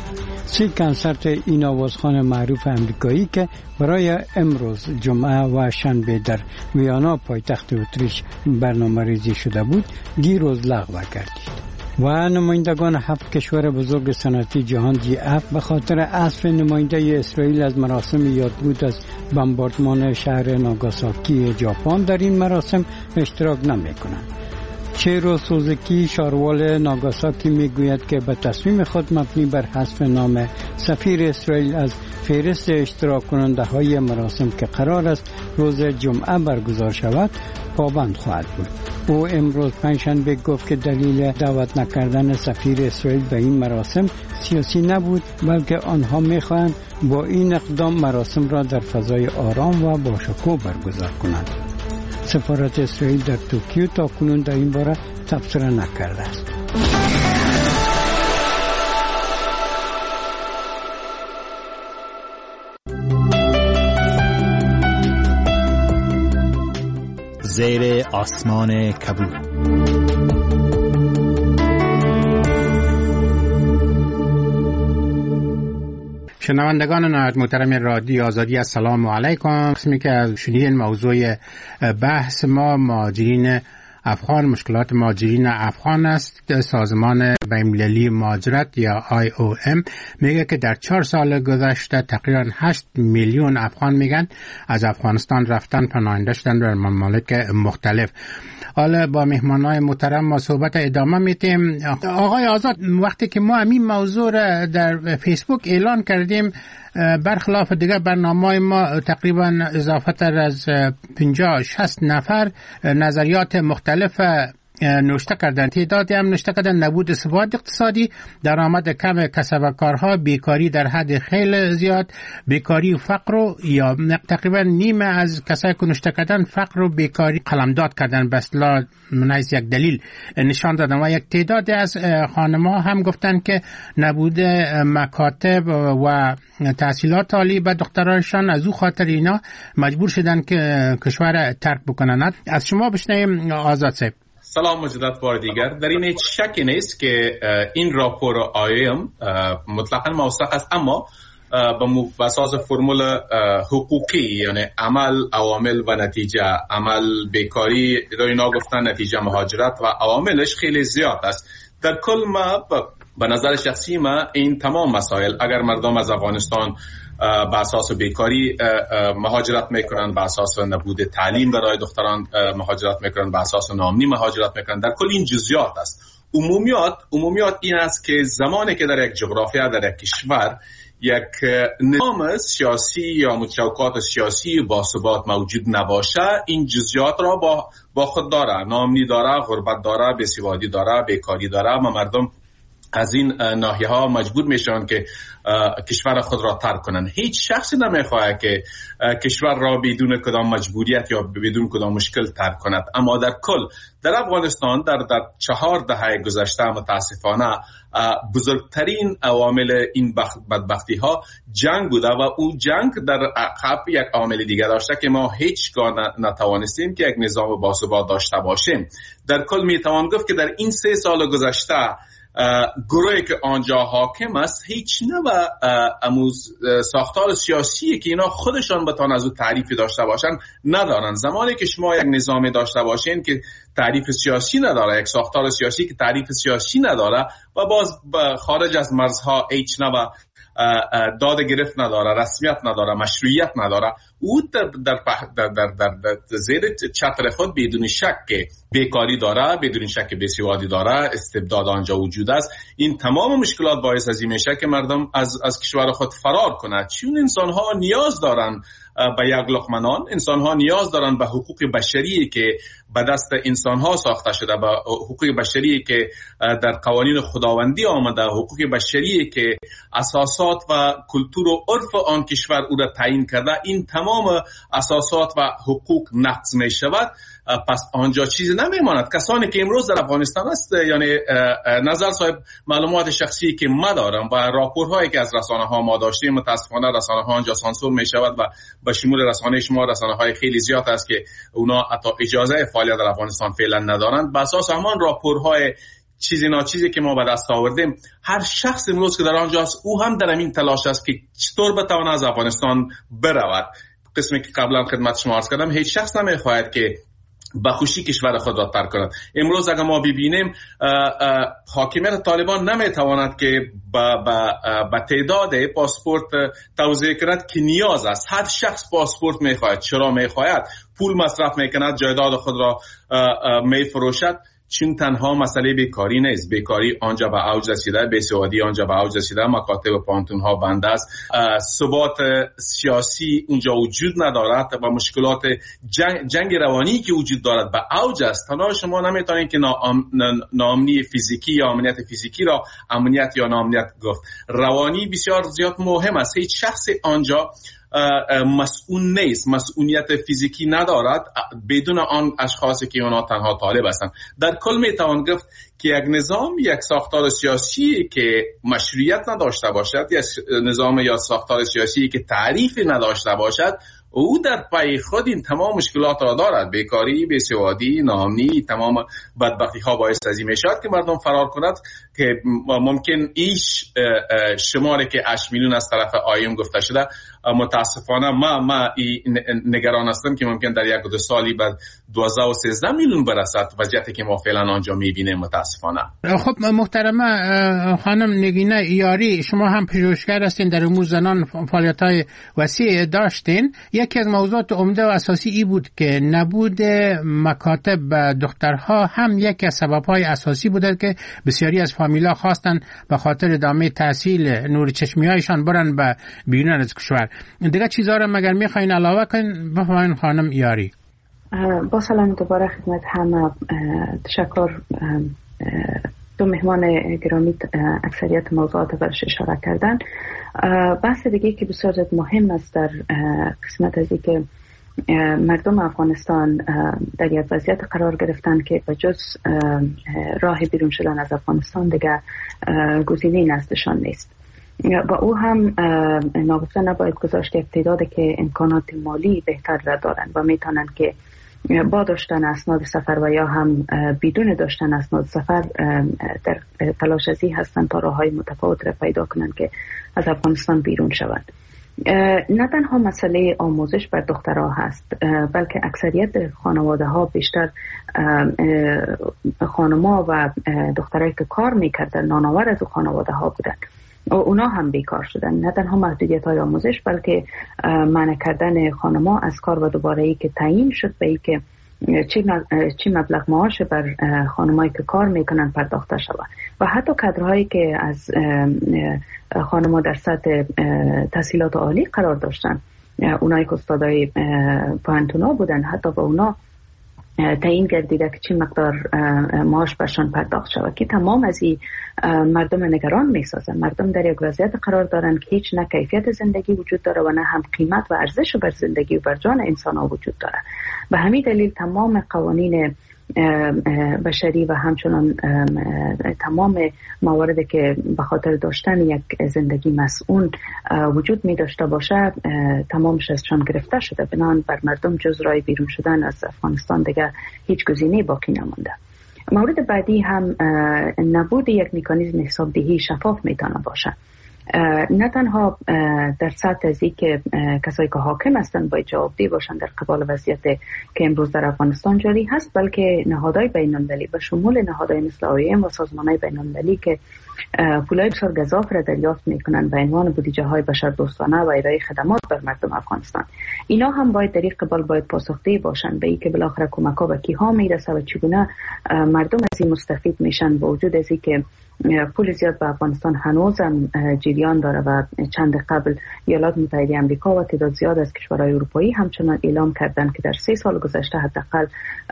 Speaker 1: 3 کنسرت این آوازخوان معروف امریکایی که برای امروز جمعه و شنبه در ویانا پایتخت اتریش برنامه ریزی شده بود دیروز لغو گردید. و نمایندگان 7 کشور بزرگ صنعتی جهان G7 به خاطر حذف نماینده اسرائیل از مراسم یادبود از بمباردمان شهر ناگاساکی ژاپن در این مراسم اشتراک نمی‌کنند. چیرو سوزوکی شاروال ناگاساکی میگوید که به تصمیم خود مبنی بر حذف نام سفیر اسرائیل از فهرست اشتراک کننده های مراسم که قرار است روز جمعه برگزار شود پابند خواهد بود. او امروز پنجشنبه گفت که دلیل دعوت نکردن سفیر اسرائیل به این مراسم سیاسی نبود، بلکه آنها میخواهند با این اقدام مراسم را در فضای آرام و باشکوه برگزار کنند. سفارت اسرائیل در توکیو تا کنون در این باره تبصره نکرده است.
Speaker 8: زیر آسمان کبود.
Speaker 9: شنوندگان نهایت محترم رادیو آزادی السلام علیکم. قسمی که از شنیدین موضوع بحث ما مهاجرین افغان، مشکلات مهاجرین افغان است. سازمان بین‌المللی مهاجرت یا IOM میگه که در 4 سال گذشته تقریبا 8 میلیون افغان میگن از افغانستان رفتن پناهنده شدن در ممالک مختلف. حالا با مهمانای محترم ما صحبت ادامه میتیم. آقای آزاد، وقتی که ما همین موضوع را در فیسبوک اعلان کردیم، برخلاف دیگر برنامه ما تقریبا اضافه تر از 50-60 نفر نظریات مختلف نوشته کردن، تعدادی هم نوشته کردن نبود ثبات اقتصادی، درآمد کم کسب و کارها، بیکاری در حد خیلی زیاد، بیکاری و فقر رو یا تقریبا نیمه از کسایی که نوشته کردن فقر و بیکاری قلمداد کردن به اصطلاح منایز یک دلیل نشان دادن. و یک تعدادی از خانم‌ها هم گفتن که نبود مکاتب و تحصیلات عالی به دخترانشان از او خاطر اینا مجبور شدن که کشور ترک بکنن. از شما بشنویم آزاد صاحب.
Speaker 10: سلام مجدد بار دیگر. در این هیچ شکی نیست که این راپور آیم مطلقاً موثق است، اما به اساس فرمول حقوقی، یعنی عمل، عوامل و نتیجه. عمل بیکاری رو اینا گفتن، نتیجه مهاجرت و عواملش خیلی زیاد است. در کل ما به نظر شخصی ما این تمام مسائل، اگر مردم از افغانستان به اساس بیکاری مهاجرت میکنن، به اساس نبود تعلیم برای دختران مهاجرت میکنن، به اساس ناامنی مهاجرت میکنن، در کل این جزئیات است. عمومیات این است که زمانی که در یک جغرافیا، در یک کشور یک نظام سیاسی یا متشوکات سیاسی با ثبات موجود نباشه، این جزئیات را با خود داره. ناامنی داره، غربت داره، بیسوادی داره، بیکاری داره و مردم از این ناحیه ها مجبور میشن که کشور خود را ترک کنن. هیچ شخصی نمیخواد که کشور را بدون کدام مجبوریت یا بدون کدام مشکل ترک کند. اما در کل در افغانستان در 4 دهه گذشته متاسفانه بزرگترین عوامل این بدبختی ها جنگ بوده و اون جنگ در عقب یک عامل دیگر داشته که ما هیچگاه نتوانستیم که یک نظام باثبات داشته باشیم. در کل میتوان گفت که در این 3 سال گذشته گروهی که آنجا حاکم است هیچ نوع ساختار سیاسی که اینا خودشان بتوان از او تعریفی داشته باشن ندارن. زمانی که شما یک نظام داشته باشین که تعریف سیاسی نداره، یک ساختار سیاسی که تعریف سیاسی نداره و باز خارج از مرزها هیچ نوع داد گرفت نداره، رسمیت نداره، مشروعیت نداره، او در زیر چتر خود بدون شک بیکاری داره، بدون شک بیسوادی داره، استبداد آنجا وجود است. این تمام مشکلات باعث از این میشه که مردم از کشور خود فرار کنند، چون انسان ها نیاز دارن به یک لقمه نان، انسان ها نیاز دارن به حقوق بشری که به دست انسان ها ساخته شده، به حقوق بشری که در قوانین خداوندی آمده، حقوق بشری که اساسات و کلتور و عرف آن کشور او را تعیین کرده. این تمام اساسات و حقوق نقض می شود، پس آنجا چیزی نمیماند. کسانی که امروز در افغانستان است، یعنی نظر صاحب معلومات شخصی که ما دارم و راپورهایی که از رسانه ها ما داشتیم، متاسفانه رسانه ها آنجا سانسور می شود و به شمول رسانه شما رسانه های خیلی زیاد است که اونا حتی اجازه فعالیت در افغانستان فعلا ندارند. به اساس همان راپورهای چیزی که ما به دست آوردیم، هر شخص امروز که در آنجاست او هم در این تلاش است که چطور بتواند از افغانستان برود. قسمی که قبلا خدمت شما عرض کردم، هیچ شخص نمیخواهد که به خوشی کشور خود را ترک کند. امروز اگر ما ببینیم حاکمیت طالبان نمیتواند که به تعداد پاسپورت توزیع کند که نیاز است. هر شخص پاسپورت میخواهد. چرا میخواهد؟ پول مصرف میکند، جایداد خود را میفروشد. چون تنها مسئله بیکاری نیست، بیکاری آنجا به اوج رسیده، بیسوادی آنجا به اوج رسیده، مکاتب و پانتون ها بنده است، ثبات سیاسی اونجا وجود ندارد و مشکلات جنگ روانی که وجود دارد به اوج است. تنها شما نمیتونید که ناامنی فیزیکی یا امنیت فیزیکی را امنیت یا ناامنیت گفت. روانی بسیار زیاد مهم است. هیچ شخص آنجا مسئول نیست، مسئولیت فیزیکی ندارد بدون آن اشخاصی که اونا تنها طالب هستند. در کل میتوان گفت که یک نظام، یک ساختار سیاسی که مشروعیت نداشته باشد، یک نظام یا ساختار سیاسی که تعریفی نداشته باشد، او در پای خود این تمام مشکلات را دارد. بیکاری، بیسوادی، ناامنی، تمام بدبختی ها باعث از این میشود که مردم فرار کند که ممکن ایش شماری که 8 میلیون از طرف آیوم گفته شده، متاسفانه ما نگران هستم که ممکن در 1-2 سالی بعد 12 و 13 میلیون برسد، وضعیتی که ما فعلا آنجا میبینیم متاسفانه.
Speaker 9: خب محترمه خانم نگینه یاری، شما هم پژوهشگر هستین، در امور زنان فعالیت‌های وسیع داشتین. یکی از موضوعات عمده و اساسی ای بود که نبود مکاتب دخترها هم یکی از سبب‌های اساسی بوده که بسیاری از فامیلا خواستن به خاطر ادامه تحصیل نور چشمی‌هایشان برن به بیرون از کشور. دیگه چیزا رو مگر می‌خواین علاوه کنین؟ بفرمایید خانم یاری.
Speaker 11: با سلام دوباره خدمت همه. تشکر. دو مهمان گرامی اکثریت موضوعات برش اشاره کردن. بحث دیگه که بسیار مهم است در قسمت از که مردم افغانستان در یک وضعیت قرار گرفتن که بجز راه بیرون شدن از افغانستان دیگه گزینه نزدشان نیست و او هم ناگفته نباید گذاشت که تعدادی که امکانات مالی بهتر را دارند و میتونن که با داشتن اسناد سفر و یا هم بدون داشتن اسناد سفر در تلاش ازی هستند تا راههای متفاوت را پیدا کنند که از افغانستان بیرون شوند. نه تنها مسئله آموزش بر دخترها هست، بلکه اکثریت خانواده ها بیشتر خانما و دخترایی که کار میکردن نانآور از خانواده ها بودن. اونا هم بیکار شدن. نه تنها محدودیت های آموزش بلکه منع کردن خانما از کار و دوباره ای که تعیین شد به ای که چی مبلغ معاش بر خانمایی که کار میکنن پرداخته شود و حتی کادرهایی که از خانما در سطح تحصیلات عالی قرار داشتن، اونایی که استادای پانتونا بودن، حتی با اونا تعیین گردیده که چی مقدار معاش برشان پرداخت شود که تمام از این مردم نگران میسازن. مردم در یک وضعیت قرار دارن که هیچ نه کیفیت زندگی وجود داره و نه هم قیمت و ارزش بر زندگی و بر جان انسان ها وجود داره. به همین دلیل تمام قوانین بشری و همچنان تمام مواردی که به خاطر داشتن یک زندگی مسئول وجود می داشته باشه تمامش ازشان گرفته شده. بنابراین بر مردم جز راه بیرون شدن از افغانستان دیگه هیچ گزینه‌ای باقی نمونده. مورد بعدی هم نبود یک مکانیزم حسابدهی شفاف میتونه باشه. نه تنها در سطح ازی که کسایی که حاکم هستند باید جوابدهی باشند در قبال وضعیت که امروز در افغانستان جاری هست، بلکه نهادهای بین‌المللی به شمول نهادهای مثل آی‌ام و سازمانهای بین‌المللی که پولای بسیار گزاف را دریافت میکنند به عنوان بودجه های بشردوستانه و ارائه خدمات بر مردم افغانستان، اینا هم باید در این قبال باید پاسخدهی باشند به اینکه بالاخره کمک‌ها به کیها میرسه و چگونه مردم از این مستفید میشن، با وجود از اینکه پول زیاد به افغانستان هنوزم جریان داره و چند قبل ایالات متحده آمریکا و تعداد زیاد از کشورهای اروپایی همچنان اعلام کردن که در 3 سال گذشته حداقل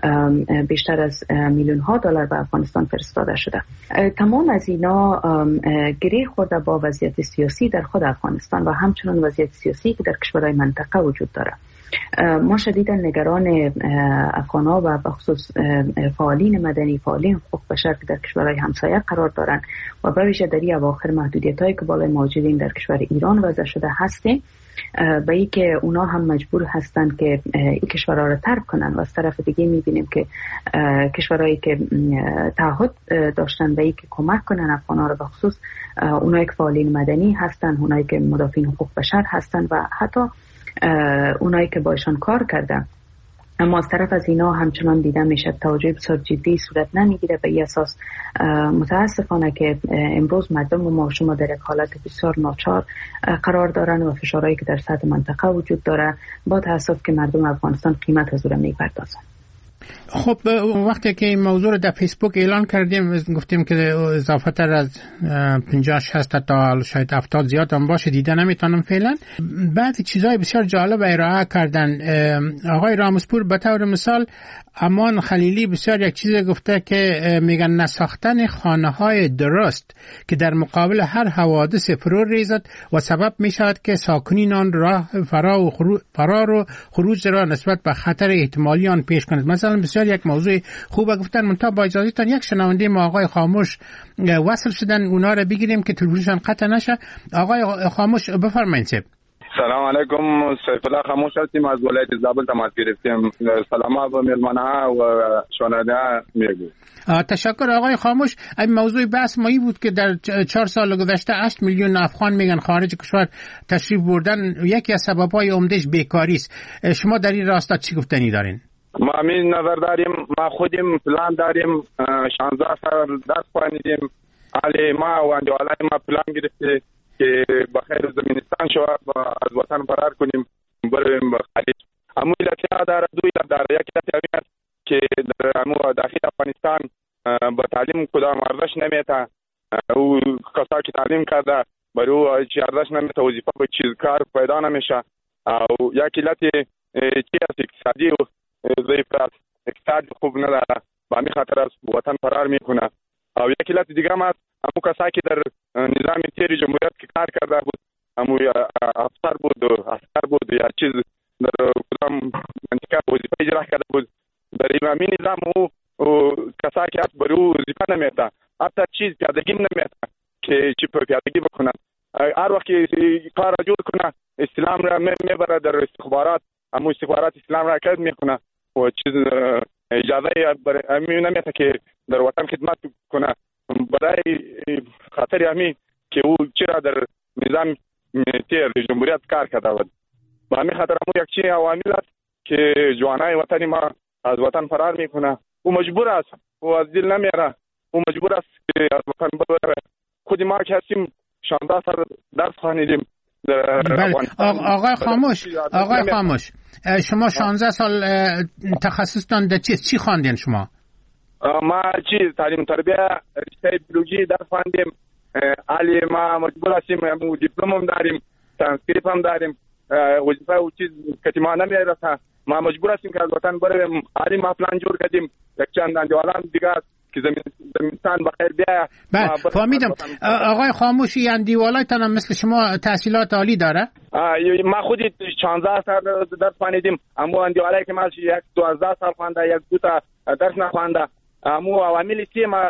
Speaker 11: بیشتر از میلیون‌ها دلار به افغانستان فرستاده شده. تمام از اینا گره خورده با وضعیت سیاسی در خود افغانستان و همچنان وضعیت سیاسی که در کشورهای منطقه وجود داره. ما شدیدا نگران افغان‌ها و بخصوص فعالین مدنی، فعالین حقوق بشر که در کشورهای همسایه قرار دارند و به ویژه در این اواخر محدودیت‌هایی که بالای مهاجرین در کشور ایران وضع شده هستیم، به این که اونا هم مجبور هستند که این کشورها را ترک کنن و از طرف دیگه می‌بینیم که کشورهایی که تعهد داشتن به این که کمک کنن افغان‌ها را، بخصوص اونایی که فعالین مدنی هستند، اونایی که مدافعین حقوق بشر هستند و حتی اونایی که باشان کار کردن، اما از طرف از اینا همچنان دیده میشه توجه بسیار جدی صورت نمیگیره. به این اساس متاسفانه که امروز مردم و شما در یک حالت بسیار ناچار قرار دارن و فشارهایی که در سطح منطقه وجود داره با تاسف که مردم افغانستان قیمت از اون میپردازن.
Speaker 9: خب وقتی که این موضوع رو در فیسبوک اعلان کردیم گفتیم که اضافه تر از 50-60 تا شاید 70 زیاد هم باشه، دیده نمیتونم فعلا. بعضی چیزهای بسیار جالب ارائه کردن. آقای رامسپور به طور مثال امان خلیلی بسیار یک چیز گفته که میگن نساختن خانه‌های درست که در مقابل هر حوادث فرو ریزد و سبب میشود که ساکنین آن راه فرار و خروج را نسبت به خطر احتمالی آن پیش کنند. مثلا بسیار یک موضوع خوبه گفتن. منتها با اجازهتان یک شنونده ما آقای خاموش وصل شدن، اونا رو بگیریم که تلفنشان قطع نشه. آقای خاموش بفرمایید.
Speaker 12: سلام علیکم، سیف الله خاموش هستیم از ولایت زابل تماس گرفتیم. سلام به مهمان‌ها و شنونده میگو.
Speaker 9: تشکر آقای خاموش. این موضوع بحث مایی بود که در 4 سال گذشته 8 میلیون افغان میگن خارج کشور تشریف بردن، یکی از سبب‌های عمده‌اش بیکاری است. شما در این راستا چی گفتنی دارین؟
Speaker 12: ما همین نظر داریم، ما خودیم پلان داریم، 16 سال درس خوانیدیم، علی ما و انجوالای ما پلان گرفته که بخیر زمینستان شود و از وطن فرار کنیم بریم خارج. اما علت داره، دو علت داره. یک علت است که در داخل افغانستان با تعلیم کدام ارزش نمیته، او کسایی که تعلیم کرده برای او چی ارزش نمیته، وظیفه به چیز کار پیدا نمیشه. او یک علت چی است اقتصادی و ضعیف اقتصاد خوب نداره، به همین خاطر از وطن فرار میکنه. او یک علت دیگه هم است، همون کسایی که در نظام تیر جمهوریت که کار کرده بود، همون افسر بود، عسکر بود یا چیز در کدام منطقه وظیفه اجرا کرده بود، در همین نظام او کسایی که از برای وظیفه نمیده، حتی چیز پیادگی نمیده که چی پیادگی بکنن. هر وقت کار را جور کنه اسلام را میبره در استخبارات، همون استخبارات اسلام را کد میکنه و چیز اجازه همین نمیده که در وطن خدمت کنه. برای خاطر همین که او چرا در نظام تیر جمهوریت کار کرده بود، به همین خاطر همون یک چی عوامل است که جوانای وطنی ما از وطن فرار میکنه. او مجبور است، او از دل نمیره، او مجبور است که از وطن بره. خود ما که هستیم 16 سال درس خوانیدیم.
Speaker 9: آقای خاموش شما 16 سال تخصصتان در چی خواندین شما؟
Speaker 12: ما تعلیم تربیه رشته بیولوژی درس خواندیم. علی ما مجبور هستیم، دیپلم هم داریم، ترانسکریپت هم داریم، وظیفه و چیز که ما نمیرسه، ما مجبور هستیم که از وطن بریم. علی ما پلان جور کردیم یک چند انجوالان دیگه که زمینستان بخیر بیایه.
Speaker 9: بله فهمیدم. آقای خاموش این دیوالایتان هم مثل شما تحصیلات عالی داره؟
Speaker 12: ما خودی 16 سال درس خوانیدیم، اما دیوالایی که ما یک 12 سال خوانده، یک 2 تا درس نخوانده. امو عواملی که ما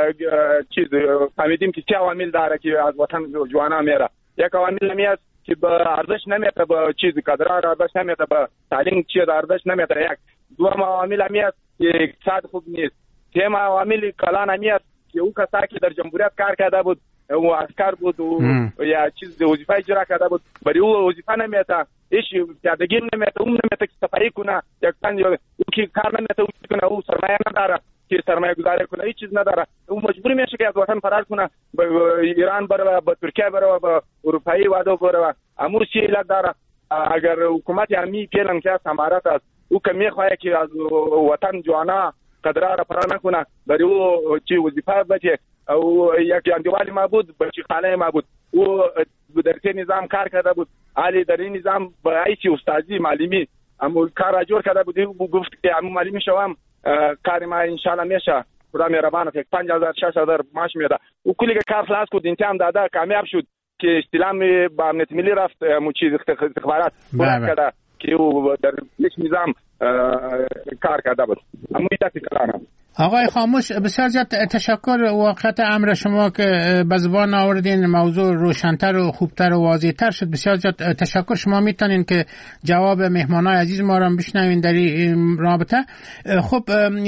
Speaker 12: چیز فهمیدیم که چه عوامل داره که از وطن جوانا میره. یک عوامل هست که به ارزش نمیده، به چیز قدرها ارزش نمیده، به تعلیم چیز ارزش نمیده. یک دوم عوامل هست که اقتصاد خوب نیست. سوم عوامل کلان هست که او کسایی که در جمهوریت کار کرده بود، او عسکر بود و یا چیز وظیفه اجرا کرده بود، برای او وظیفه نمیده، هیچ پیادگی نمیده، اون نمیده که صفایی کنه، یک پنج او که کار نمیده او کنه، او سرمایه نداره که سرمایه گذاری کنه، هیچ چیز نداره. او مجبور میشه که از وطن فرار کنه، به ایران بره، به ترکیه بره، به اروپایی وادو بره. امور چی علت داره؟ اگر حکومت همی پیلن که سمارت است، او که میخواه که از وطن جوانا قدرها را فرار نکنه، برای او چی وظیفه بچه. او یک اندیوالی ما بود، بچی خاله ما بود، او در چه نظام کار کرده بود، علی در این نظام به ایچی استادی معلمی امو کار را جور کرده بود. او گفت که امو معلمی شوم، کار ما انشاءالله میشه، خدا مهربانه، 5000 6000 معاش میده. او کلی که کار خلاص کرد، امتحان داده، کامیاب شد که استلام به امنیت ملی رفت، مو چیز استخبارات پورا کرده که او در یک نظام کار کرده بود. اما ایداتی کلانم.
Speaker 9: آقای خاموش بسیار زیاد تشکر. وقت امر شما که به زبان آوردین، موضوع روشن‌تر و خوبتر و واضح‌تر شد. بسیار زیاد تشکر. شما میتونین که جواب مهمانای عزیز ما را بشنوین در این رابطه. خب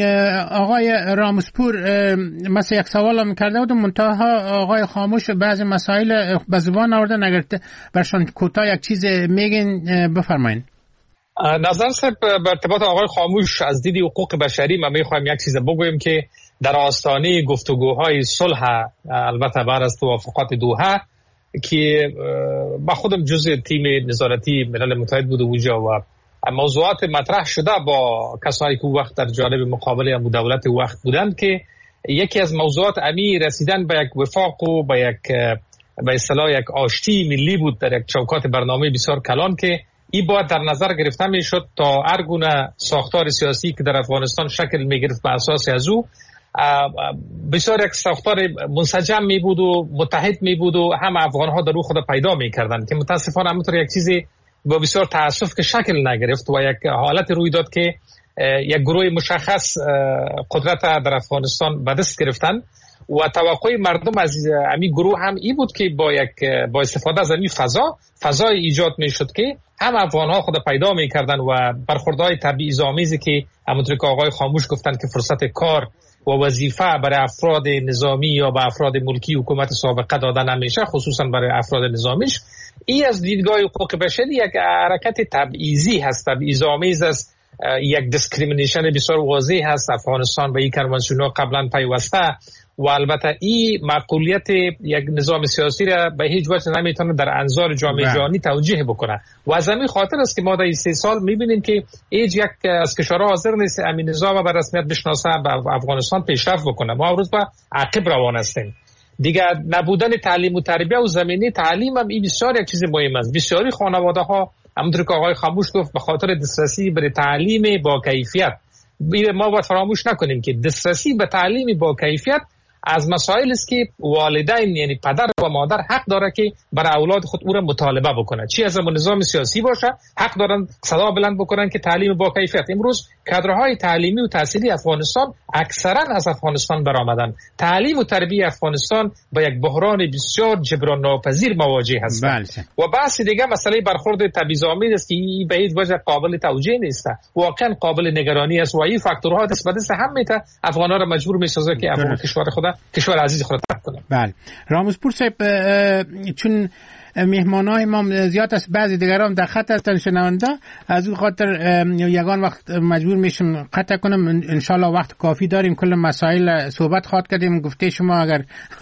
Speaker 9: آقای رامسپور، مثلا یک سوال هم کرده بودم، منتها آقای خاموش بعضی مسائل به زبان آوردن، اگر برشان کوتاه یک چیز میگین بفرمایین.
Speaker 14: نظر صاحب به ارتباط آقای خاموش از دید حقوق بشری ما میخوایم یک چیز بگویم که در آستانه گفتگوهای صلح، البته بعد از توافقات دوحه که با خودم جزء تیم نظارتی ملل متحد بود اونجا و موضوعات مطرح شده با کسایی که وقت در جانب مقابل دولت وقت بودند که یکی از موضوعات امی رسیدن به یک وفاق و به اصطلاح یک آشتی ملی بود در یک چوکات برنامه بسیار کلان که این باید در نظر گرفته می شد تا هر گونه ساختار سیاسی که در افغانستان شکل می گرفت به اساس از او بسیار یک ساختار منسجم می بود و متحد می بود و هم افغان ها در او خود پیدا می کردن که متاسفانه همونطور یک چیزی با بسیار تاسف که شکل نگرفت و یک حالت روی داد که یک گروه مشخص قدرت در افغانستان به دست گرفتن و توقع مردم از امی گروه هم این بود که با استفاده از امی فضای ایجاد می شد که هم افغان ها خود پیدا می کردن و برخوردهای تبعیض‌آمیزی که همونطور که آقای خاموش گفتن که فرصت کار و وظیفه برای افراد نظامی یا به افراد ملکی حکومت سابقه دادن نمیشه، خصوصا برای افراد نظامیش. این از دیدگاه حقوق بشری یک حرکت تبعیضی هست، تبعیض‌آمیز است، یک دیسکریمینیشن بسیار واضح هست. افغانستان به این کنوانسیون قبلا پیوسته و البته این معقولیت یک نظام سیاسی را به هیچ وجه نمیتونه در انظار جامعه جهانی توجیه بکنه و از همین خاطر است که ما در این 3 سال میبینیم که هیچ یک از کشورها حاضر نیست همین نظام به رسمیت بشناسه به افغانستان پیشرفت بکنه. ما امروز به عقب روان هستیم. دیگه نبودن تعلیم و تربیت و زمینه تعلیم هم این بسیار یک چیز مهم است. بسیاری خانواده ها همونطور که آقای خاموش گفت به خاطر دسترسی به تعلیم با کیفیت ما باید فراموش نکنیم که دسترسی به تعلیم با کیفیت از مسائل است که والدین یعنی پدر و مادر حق داره که برای اولاد خود او را مطالبه بکنه، چی از نظام سیاسی باشه حق دارن صدا بلند بکنن که تعلیم با کیفیت. امروز کادرهای تعلیمی و تحصیلی افغانستان اکثرا از افغانستان برآمدن. تعلیم و تربیت افغانستان با یک بحران بسیار جبران ناپذیر مواجه هست و بحث دیگه مسئله برخورد تبعیض‌آمیز است که به هیچ وجه قابل توجیه نیست، واقعا قابل نگرانی است و این فاکتورها دست به دست هم میته افغان‌ها را مجبور می‌سازه که افغان کشور عزیز خود ترک کنه.
Speaker 9: بله رامزپور صاحب، چون مهمانای ما زیاد است، بعضی دیگران در خط هستن شنونده، از اون خاطر یگان وقت مجبور میشم قطع کنم. انشالله وقت کافی داریم کل مسائل صحبت خواهد کردیم. گفته شما اگر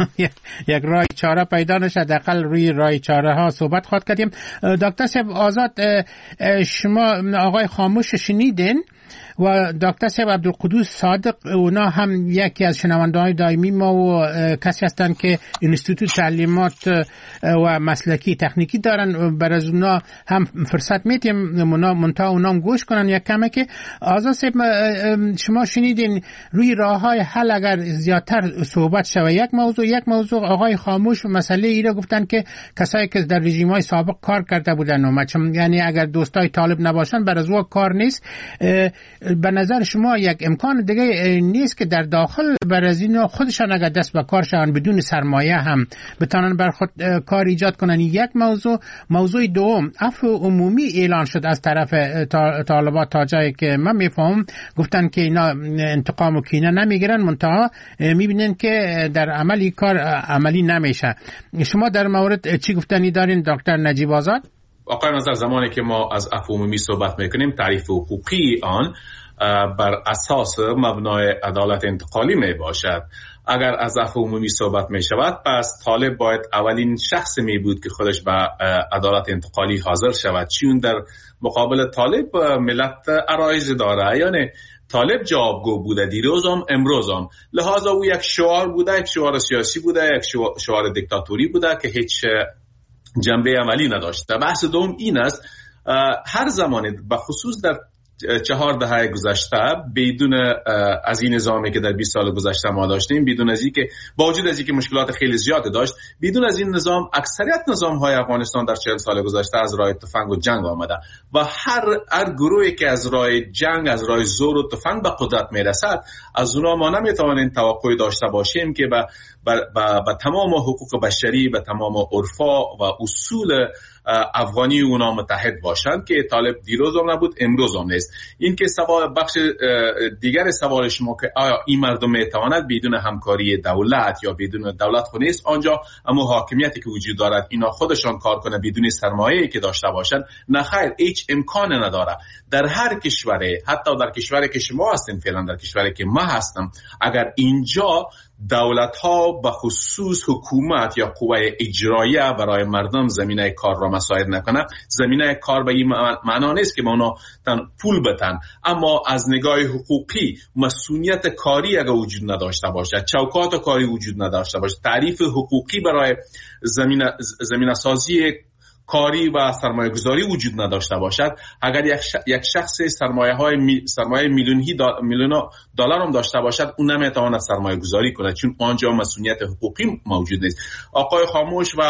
Speaker 9: یک راه چاره پیدا نشه حداقل روی راه چاره ها صحبت خواهد کردیم. دکتر صاحب آزاد، شما آقای خاموش شنیدین و دکتر صاحب عبدالقدوس صادق، اونا هم یکی از شنونده‌های دائمی ما و کسی هستند که انستیتوت تعلیمات و مسلکی تکنیکی دارن. برای از اونا هم فرصت میتیم منتها اونا هم گوش کنن یک کمه. که آزاد صاحب شما شنیدین روی راه‌های حل اگر زیادتر صحبت شود. یک موضوع آقای خاموش مسئله ای را گفتن که کسایی که در رژیم‌های سابق کار کرده بودن یعنی اگر دوستای طالب نباشن برای از کار نیست. به نظر شما یک امکان دیگه نیست که در داخل برازیل خودشان اگر دست به کار شوند بدون سرمایه هم بتونن بر خود کار ایجاد کنن؟ یک موضوع دوم، عفو عمومی اعلان شد از طرف طالبات تا جایی که من میفهمم، گفتن که اینا انتقام و کینه نمیگیرن، منتها میبینن که در عملی کار عملی نمیشه. شما در مورد چی گفتنی دارین دکتر نجیب آزاد؟
Speaker 10: آقای نظر، زمانی که ما از عفو عمومی صحبت میکنیم تعریف حقوقی آن بر اساس مبنای عدالت انتقالی می باشد. اگر از عفو عمومی صحبت می شود پس طالب باید اولین شخص می بود که خودش به عدالت انتقالی حاضر شود، چون در مقابل طالب ملت عرایض داره، یعنی طالب جوابگو بوده دیروزم امروزم، لحاظا او یک شعار بوده، یک شعار سیاسی بوده، یک شعار دیکتاتوری بوده که هیچ جنبه عملی نداشته. بحث دوم این است هر زمانی به خصوص در 4 دهه گذشته بدون از این نظامی که در 20 سال گذشته ما داشتیم، بدون از اینکه با وجود از اینکه مشکلات خیلی زیاد داشت، بدون از این نظام اکثریت نظام‌های افغانستان در 40 سال گذشته از راه تفنگ و جنگ آمده و هر گروهی که از راه جنگ، از راه زور و تفنگ به قدرت میرسد، از اونها ما نمیتوانیم توقع داشته باشیم که به تمام حقوق بشری، به تمام عرفا و اصول افغانی اونا متحد باشند که طالب دیروز هم نبود امروز هم نیست. این که بخش دیگر سوال شما که آیا این مردم میتواند بدون همکاری دولت یا بدون دولت خود نیست آنجا اما حاکمیتی که وجود دارد اینا خودشان کار کنه بدون سرمایه‌ای که داشته باشند؟ نه خیر، هیچ امکان نداره. در هر کشوری، حتی در کشوری که شما هستین فعلا، در کشوری که من هستم، اگر اینجا دولت ها به خصوص حکومت یا قوه اجراییه برای مردم زمینه کار را مساعد نکنه، زمینه کار به این معنا نیست که ما اونا پول بتن، اما از نگاه حقوقی مسئولیت کاری اگر وجود نداشته باشه، چوکات کاری وجود نداشته باشه، تعریف حقوقی برای زمینه سازی کاری و سرمایه گذاری وجود نداشته باشد، اگر یک شخص سرمایه میلیون دلار هم داشته باشد، اون نمیتواند سرمایه گذاری کنه چون آنجا مسئولیت حقوقی موجود نیست. آقای خاموش و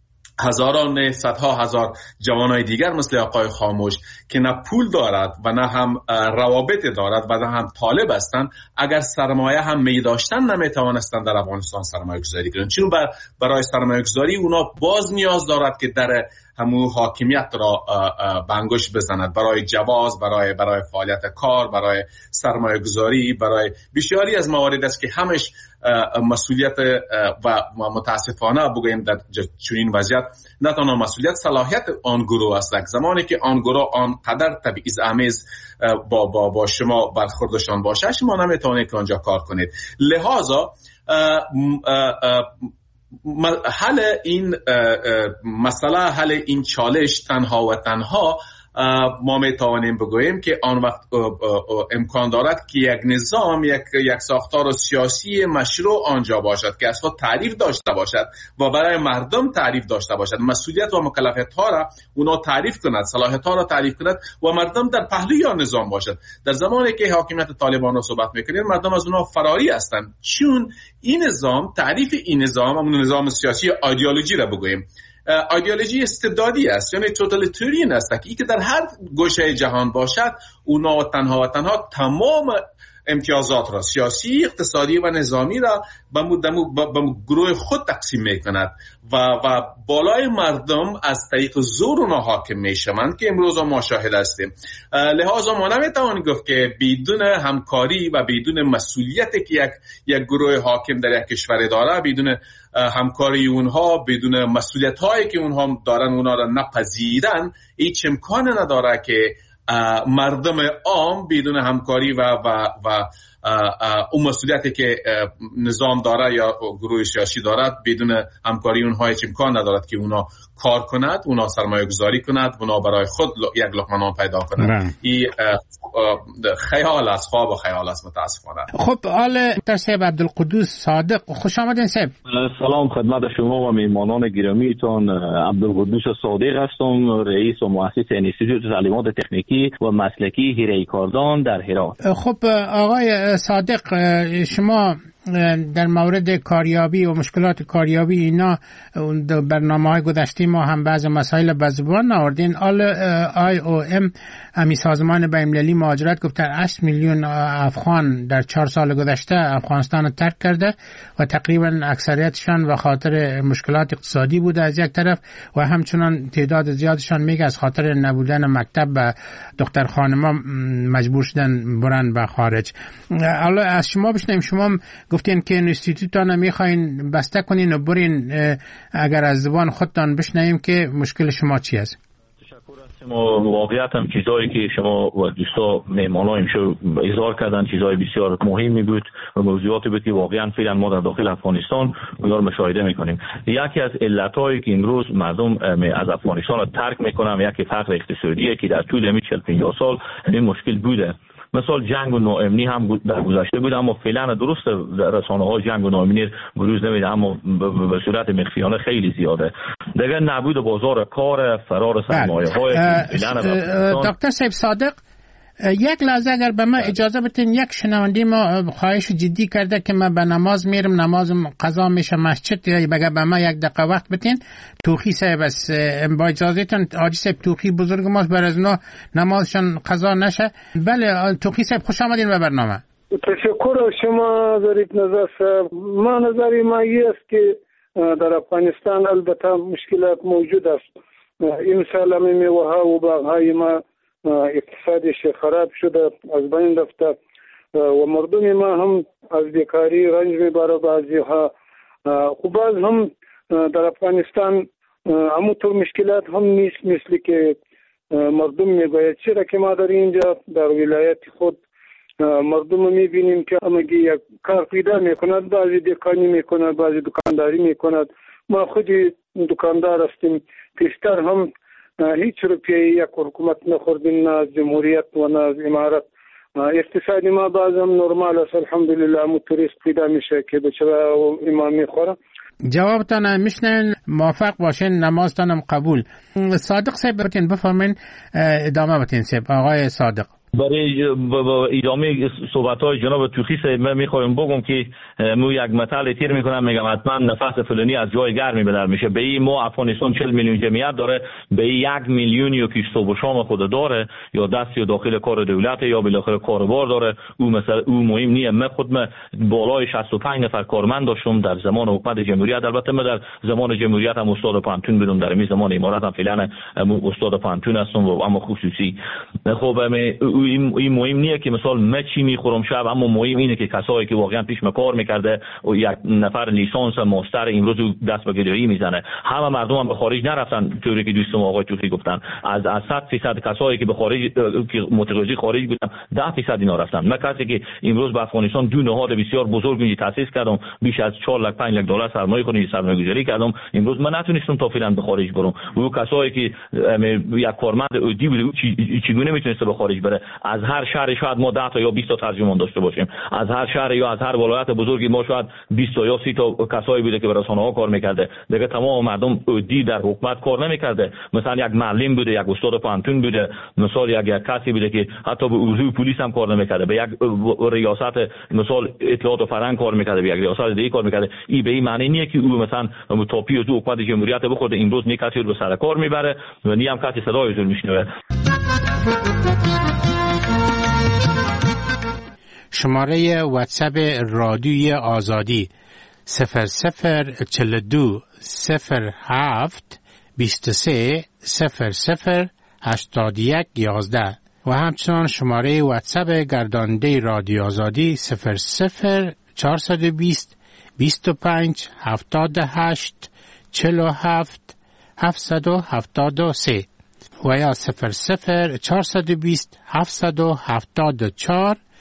Speaker 10: هزاران صدها هزار جوانای دیگر مثل آقای خاموش که نه پول دارد و نه هم روابط دارد و نه هم طالب هستند، اگر سرمایه هم می داشتن نمیتوانستند در افغانستان سرمایه گذاری کنند، چون برای سرمایه گذاری اونا باز نیاز دارد که در همون حاکمیت را بنگوش بزند، برای جواز، برای فعالیت کار، برای سرمایه گذاری، برای بسیاری از موارد است که همش مسئولیت و متاسفانه بگویم در چنین وضعیت نه تنها مسئولیت، صلاحیت آن گروه است. زمانی که آن گروه آنقدر تبعیض‌آمیز با شما برخوردشان باشه، شما نمیتونید که آنجا کار کنید. لذا حل این مسئله، حل این چالش تنها و تنها ما می توانیم بگوییم که آن وقت امکان دارد که یک نظام یک ساختار سیاسی مشروع آنجا باشد که از خود تعریف داشته باشد و برای مردم تعریف داشته باشد، مسئولیت و مکلفیت ها را اونا تعریف کند، صلاحیت ها را تعریف کند و مردم در پهلوی آن نظام باشد. در زمانی که حاکمیت طالبان را صحبت میکنیم مردم از اونا فراری هستند، چون این نظام، تعریف این نظام، همون نظام سیاسی ایدئولوژی را بگوییم، ایدئولوژی استبدادی است، یعنی توتالیتاریان است که در هر گوشه جهان باشد اونا تنها تمام امتیازات را، سیاسی، اقتصادی و نظامی را به گروه خود تقسیم میکند و بالای مردم از طریق زور اونا حاکم میشوند که امروز ما شاهد هستیم. لحاظا ما نمیتوانیم گفت که بدون همکاری و بدون مسئولیتی که یک گروه حاکم در یک کشور داره، بدون همکاری اونها، بدون مسئولیت هایی که اونها دارن اونا را نپذیرن، هیچ امکان نداره که مردم عام بدون همکاری و اون مسئولیتی که نظام داره یا گروه سیاسی دارد، بدون همکاری اونها هیچ امکان ندارد که اونا کار کند، اونا سرمایه گذاری کند، اونا برای خود یک لقمه نان پیدا کند. این خیال است، خواب و خیال است متاسفانه.
Speaker 9: خب حال دکتر صاحب عبدالقدوس صادق، خوش آمدین صاحب.
Speaker 15: سلام خدمت شما و میهمانان گرامیتان. عبدالقدوس صادق هستم، رئیس و مؤسس انستیتوت تعلیمات تکنیکی و مسلکی حیره کاردان در هرات.
Speaker 9: خب آقای صادق، شما در مورد کاریابی و مشکلات کاریابی اینا برنامه‌های گذشته ما هم بعض مسائل به زبان آوردین. IOM امی سازمان بین‌المللی مهاجرت گفت 8 میلیون افغان در 4 سال گذشته افغانستان رو ترک کرده و تقریبا اکثریتشان به خاطر مشکلات اقتصادی بوده از یک طرف و همچنان تعداد زیادشان میگه از خاطر نبودن مکتب و دختر خانما مجبور شدن برن به خارج. حالا از شما بشنیم، شما گفتین که انستیتوتان میخواین بسته کنین و برین، اگر از زبان خودتان بشنویم که مشکل شما چی است؟
Speaker 15: واقعیت هم چیزایی که شما و دوستا مهمانان شو اظهار کردن چیزای بسیار مهمی بود و موضوعاتی بود که واقعا فعلا ما در داخل افغانستان اونا رو مشاهده میکنیم. یکی از علتایی که امروز مردم از افغانستان رو ترک میکنن یکی فقر اقتصادیه که در طول 40-50 سال این مشکل بوده. مثال جنگ و ناامنی هم در گذشته بود، اما فعلا درست رسانه‌ها جنگ و ناامنی بروز نمیده، اما به صورت مخفیانه خیلی زیاده. دیگه نبود بازار کار، فرار سرمایه‌های
Speaker 9: دکتر صاحب صادق، یک لحظه اگر به من اجازه بدین، یک شنونده ما خواهش جدی کرده که من به نماز میرم، نمازم قضا میشه مسجد، یا بگه به من یک دقیقه وقت بدین. توخی صاحب است، با اجازهتون حاجی صاحب توخی بزرگ ماست، بر از اونا نمازشان قضا نشه. بله توخی صاحب خوش آمدین به برنامه.
Speaker 16: تشکر شما ظریف نظر صاحب. ما نظری ما است که در افغانستان البته مشکلات موجود است. این سال میوه ها و باغهای ما اقتصادش خراب شده، از بین رفته و مردم ما هم از بیکاری رنج میبره. بعضی ها خب باز هم در افغانستان همونطور مشکلات هم نیست مثل که مردم میگوید. چرا که ما در اینجا در ولایت خود مردم میبینیم که همگی یک کار پیدا میکند، بعضی دکانی میکند، بعضی دکانداری میکند. ما خودی دکاندار هستیم، پیشتر هم هیچ روپیه یک حکومت نخوردیم، نه از جمهوریت و نه از امارت. اقتصادی ما بازم نرمال است الحمدلله. موتوریست پیدا میشه که بچه امام میخوره.
Speaker 9: جوابتان میشنن، موافق باشین، نمازتانم قبول. صادق صاحب بفرمین، ادامه بتین صاحب. آقای صادق،
Speaker 15: برای ادامه صحبت‌های جناب توخی صاحب من می‌خوایم بگم که مو یک مثال تیر می‌کنم، میگم حتما نفس فلانی از جای گرمی بدر میشه. به این ما افغانستان 40 میلیون جمعیت داره، به 1 میلیون یا که صبح و شام خود داره، یا دست یا داخل کار دولت یا بالاخره کاروبار داره. او مثلا او مهم نیه. من خودم بالای 65 نفر کارمند داشتم در زمان حکومت جمهوریت. البته من در زمان جمهوریت هم استاد پانتون بودم، در این زمان امارات هم فعلا استاد پانتون هستم و اما خصوصی. خب این مهم نیه که مثلا من چی میخورم شب، اما مهم اینه که کسایی که واقعا پیش کار میکرده و یک نفر لیسانس ماستر امروز دست به گدایی میزنه. همه مردم هم به خارج نرفتن طوری که دوستم آقای توخی گفتن. از 100% کسایی که به خارج که متقاضی خارج بودن 10% اینا رفتن. من کسی که امروز به افغانستان دو نهاد بسیار بزرگ تاسیس کردم، بیش از 4 لک 5 لک دلار سرمایه‌گذاری کردم، امروز من نتونستم تا فعلا به خارج برم. و کسایی که یک کارمند عادی بود چگونه میتونسته به خارج بره؟ از هر شهر شاید ما 10 تا یا 20 تا ترجمان داشته باشیم، از هر شهر یا از هر ولایت بزرگی ما شاید 20 تا یا 30 تا کسایی بوده که به رسانه‌ها کار میکرده. دیگه تمام مردم عادی در حکومت کار نمیکرده. مثلا یک معلم بوده، یک استاد پانتون بوده، مثلا یک کسی بوده که حتی به عضو پلیس هم کار نمیکرده، به یک ریاست مثلا اطلاعات و فرهنگ کار میکرده، به یک ریاست دیگه کار میکرده. این به این معنی نیست که او مثلا توپی از حکومت جمهوریت بخورده امروز نه کسی رو به سر کار میبره و نه هم کسی صدای رو میشنوه.
Speaker 9: شماره واتساپ رادیوی آزادی 0042 07 23 00 81 11 و همچنان شماره واتساپ گرداننده رادیو آزادی 00 420 25 78 47 773 و یا 00 420 774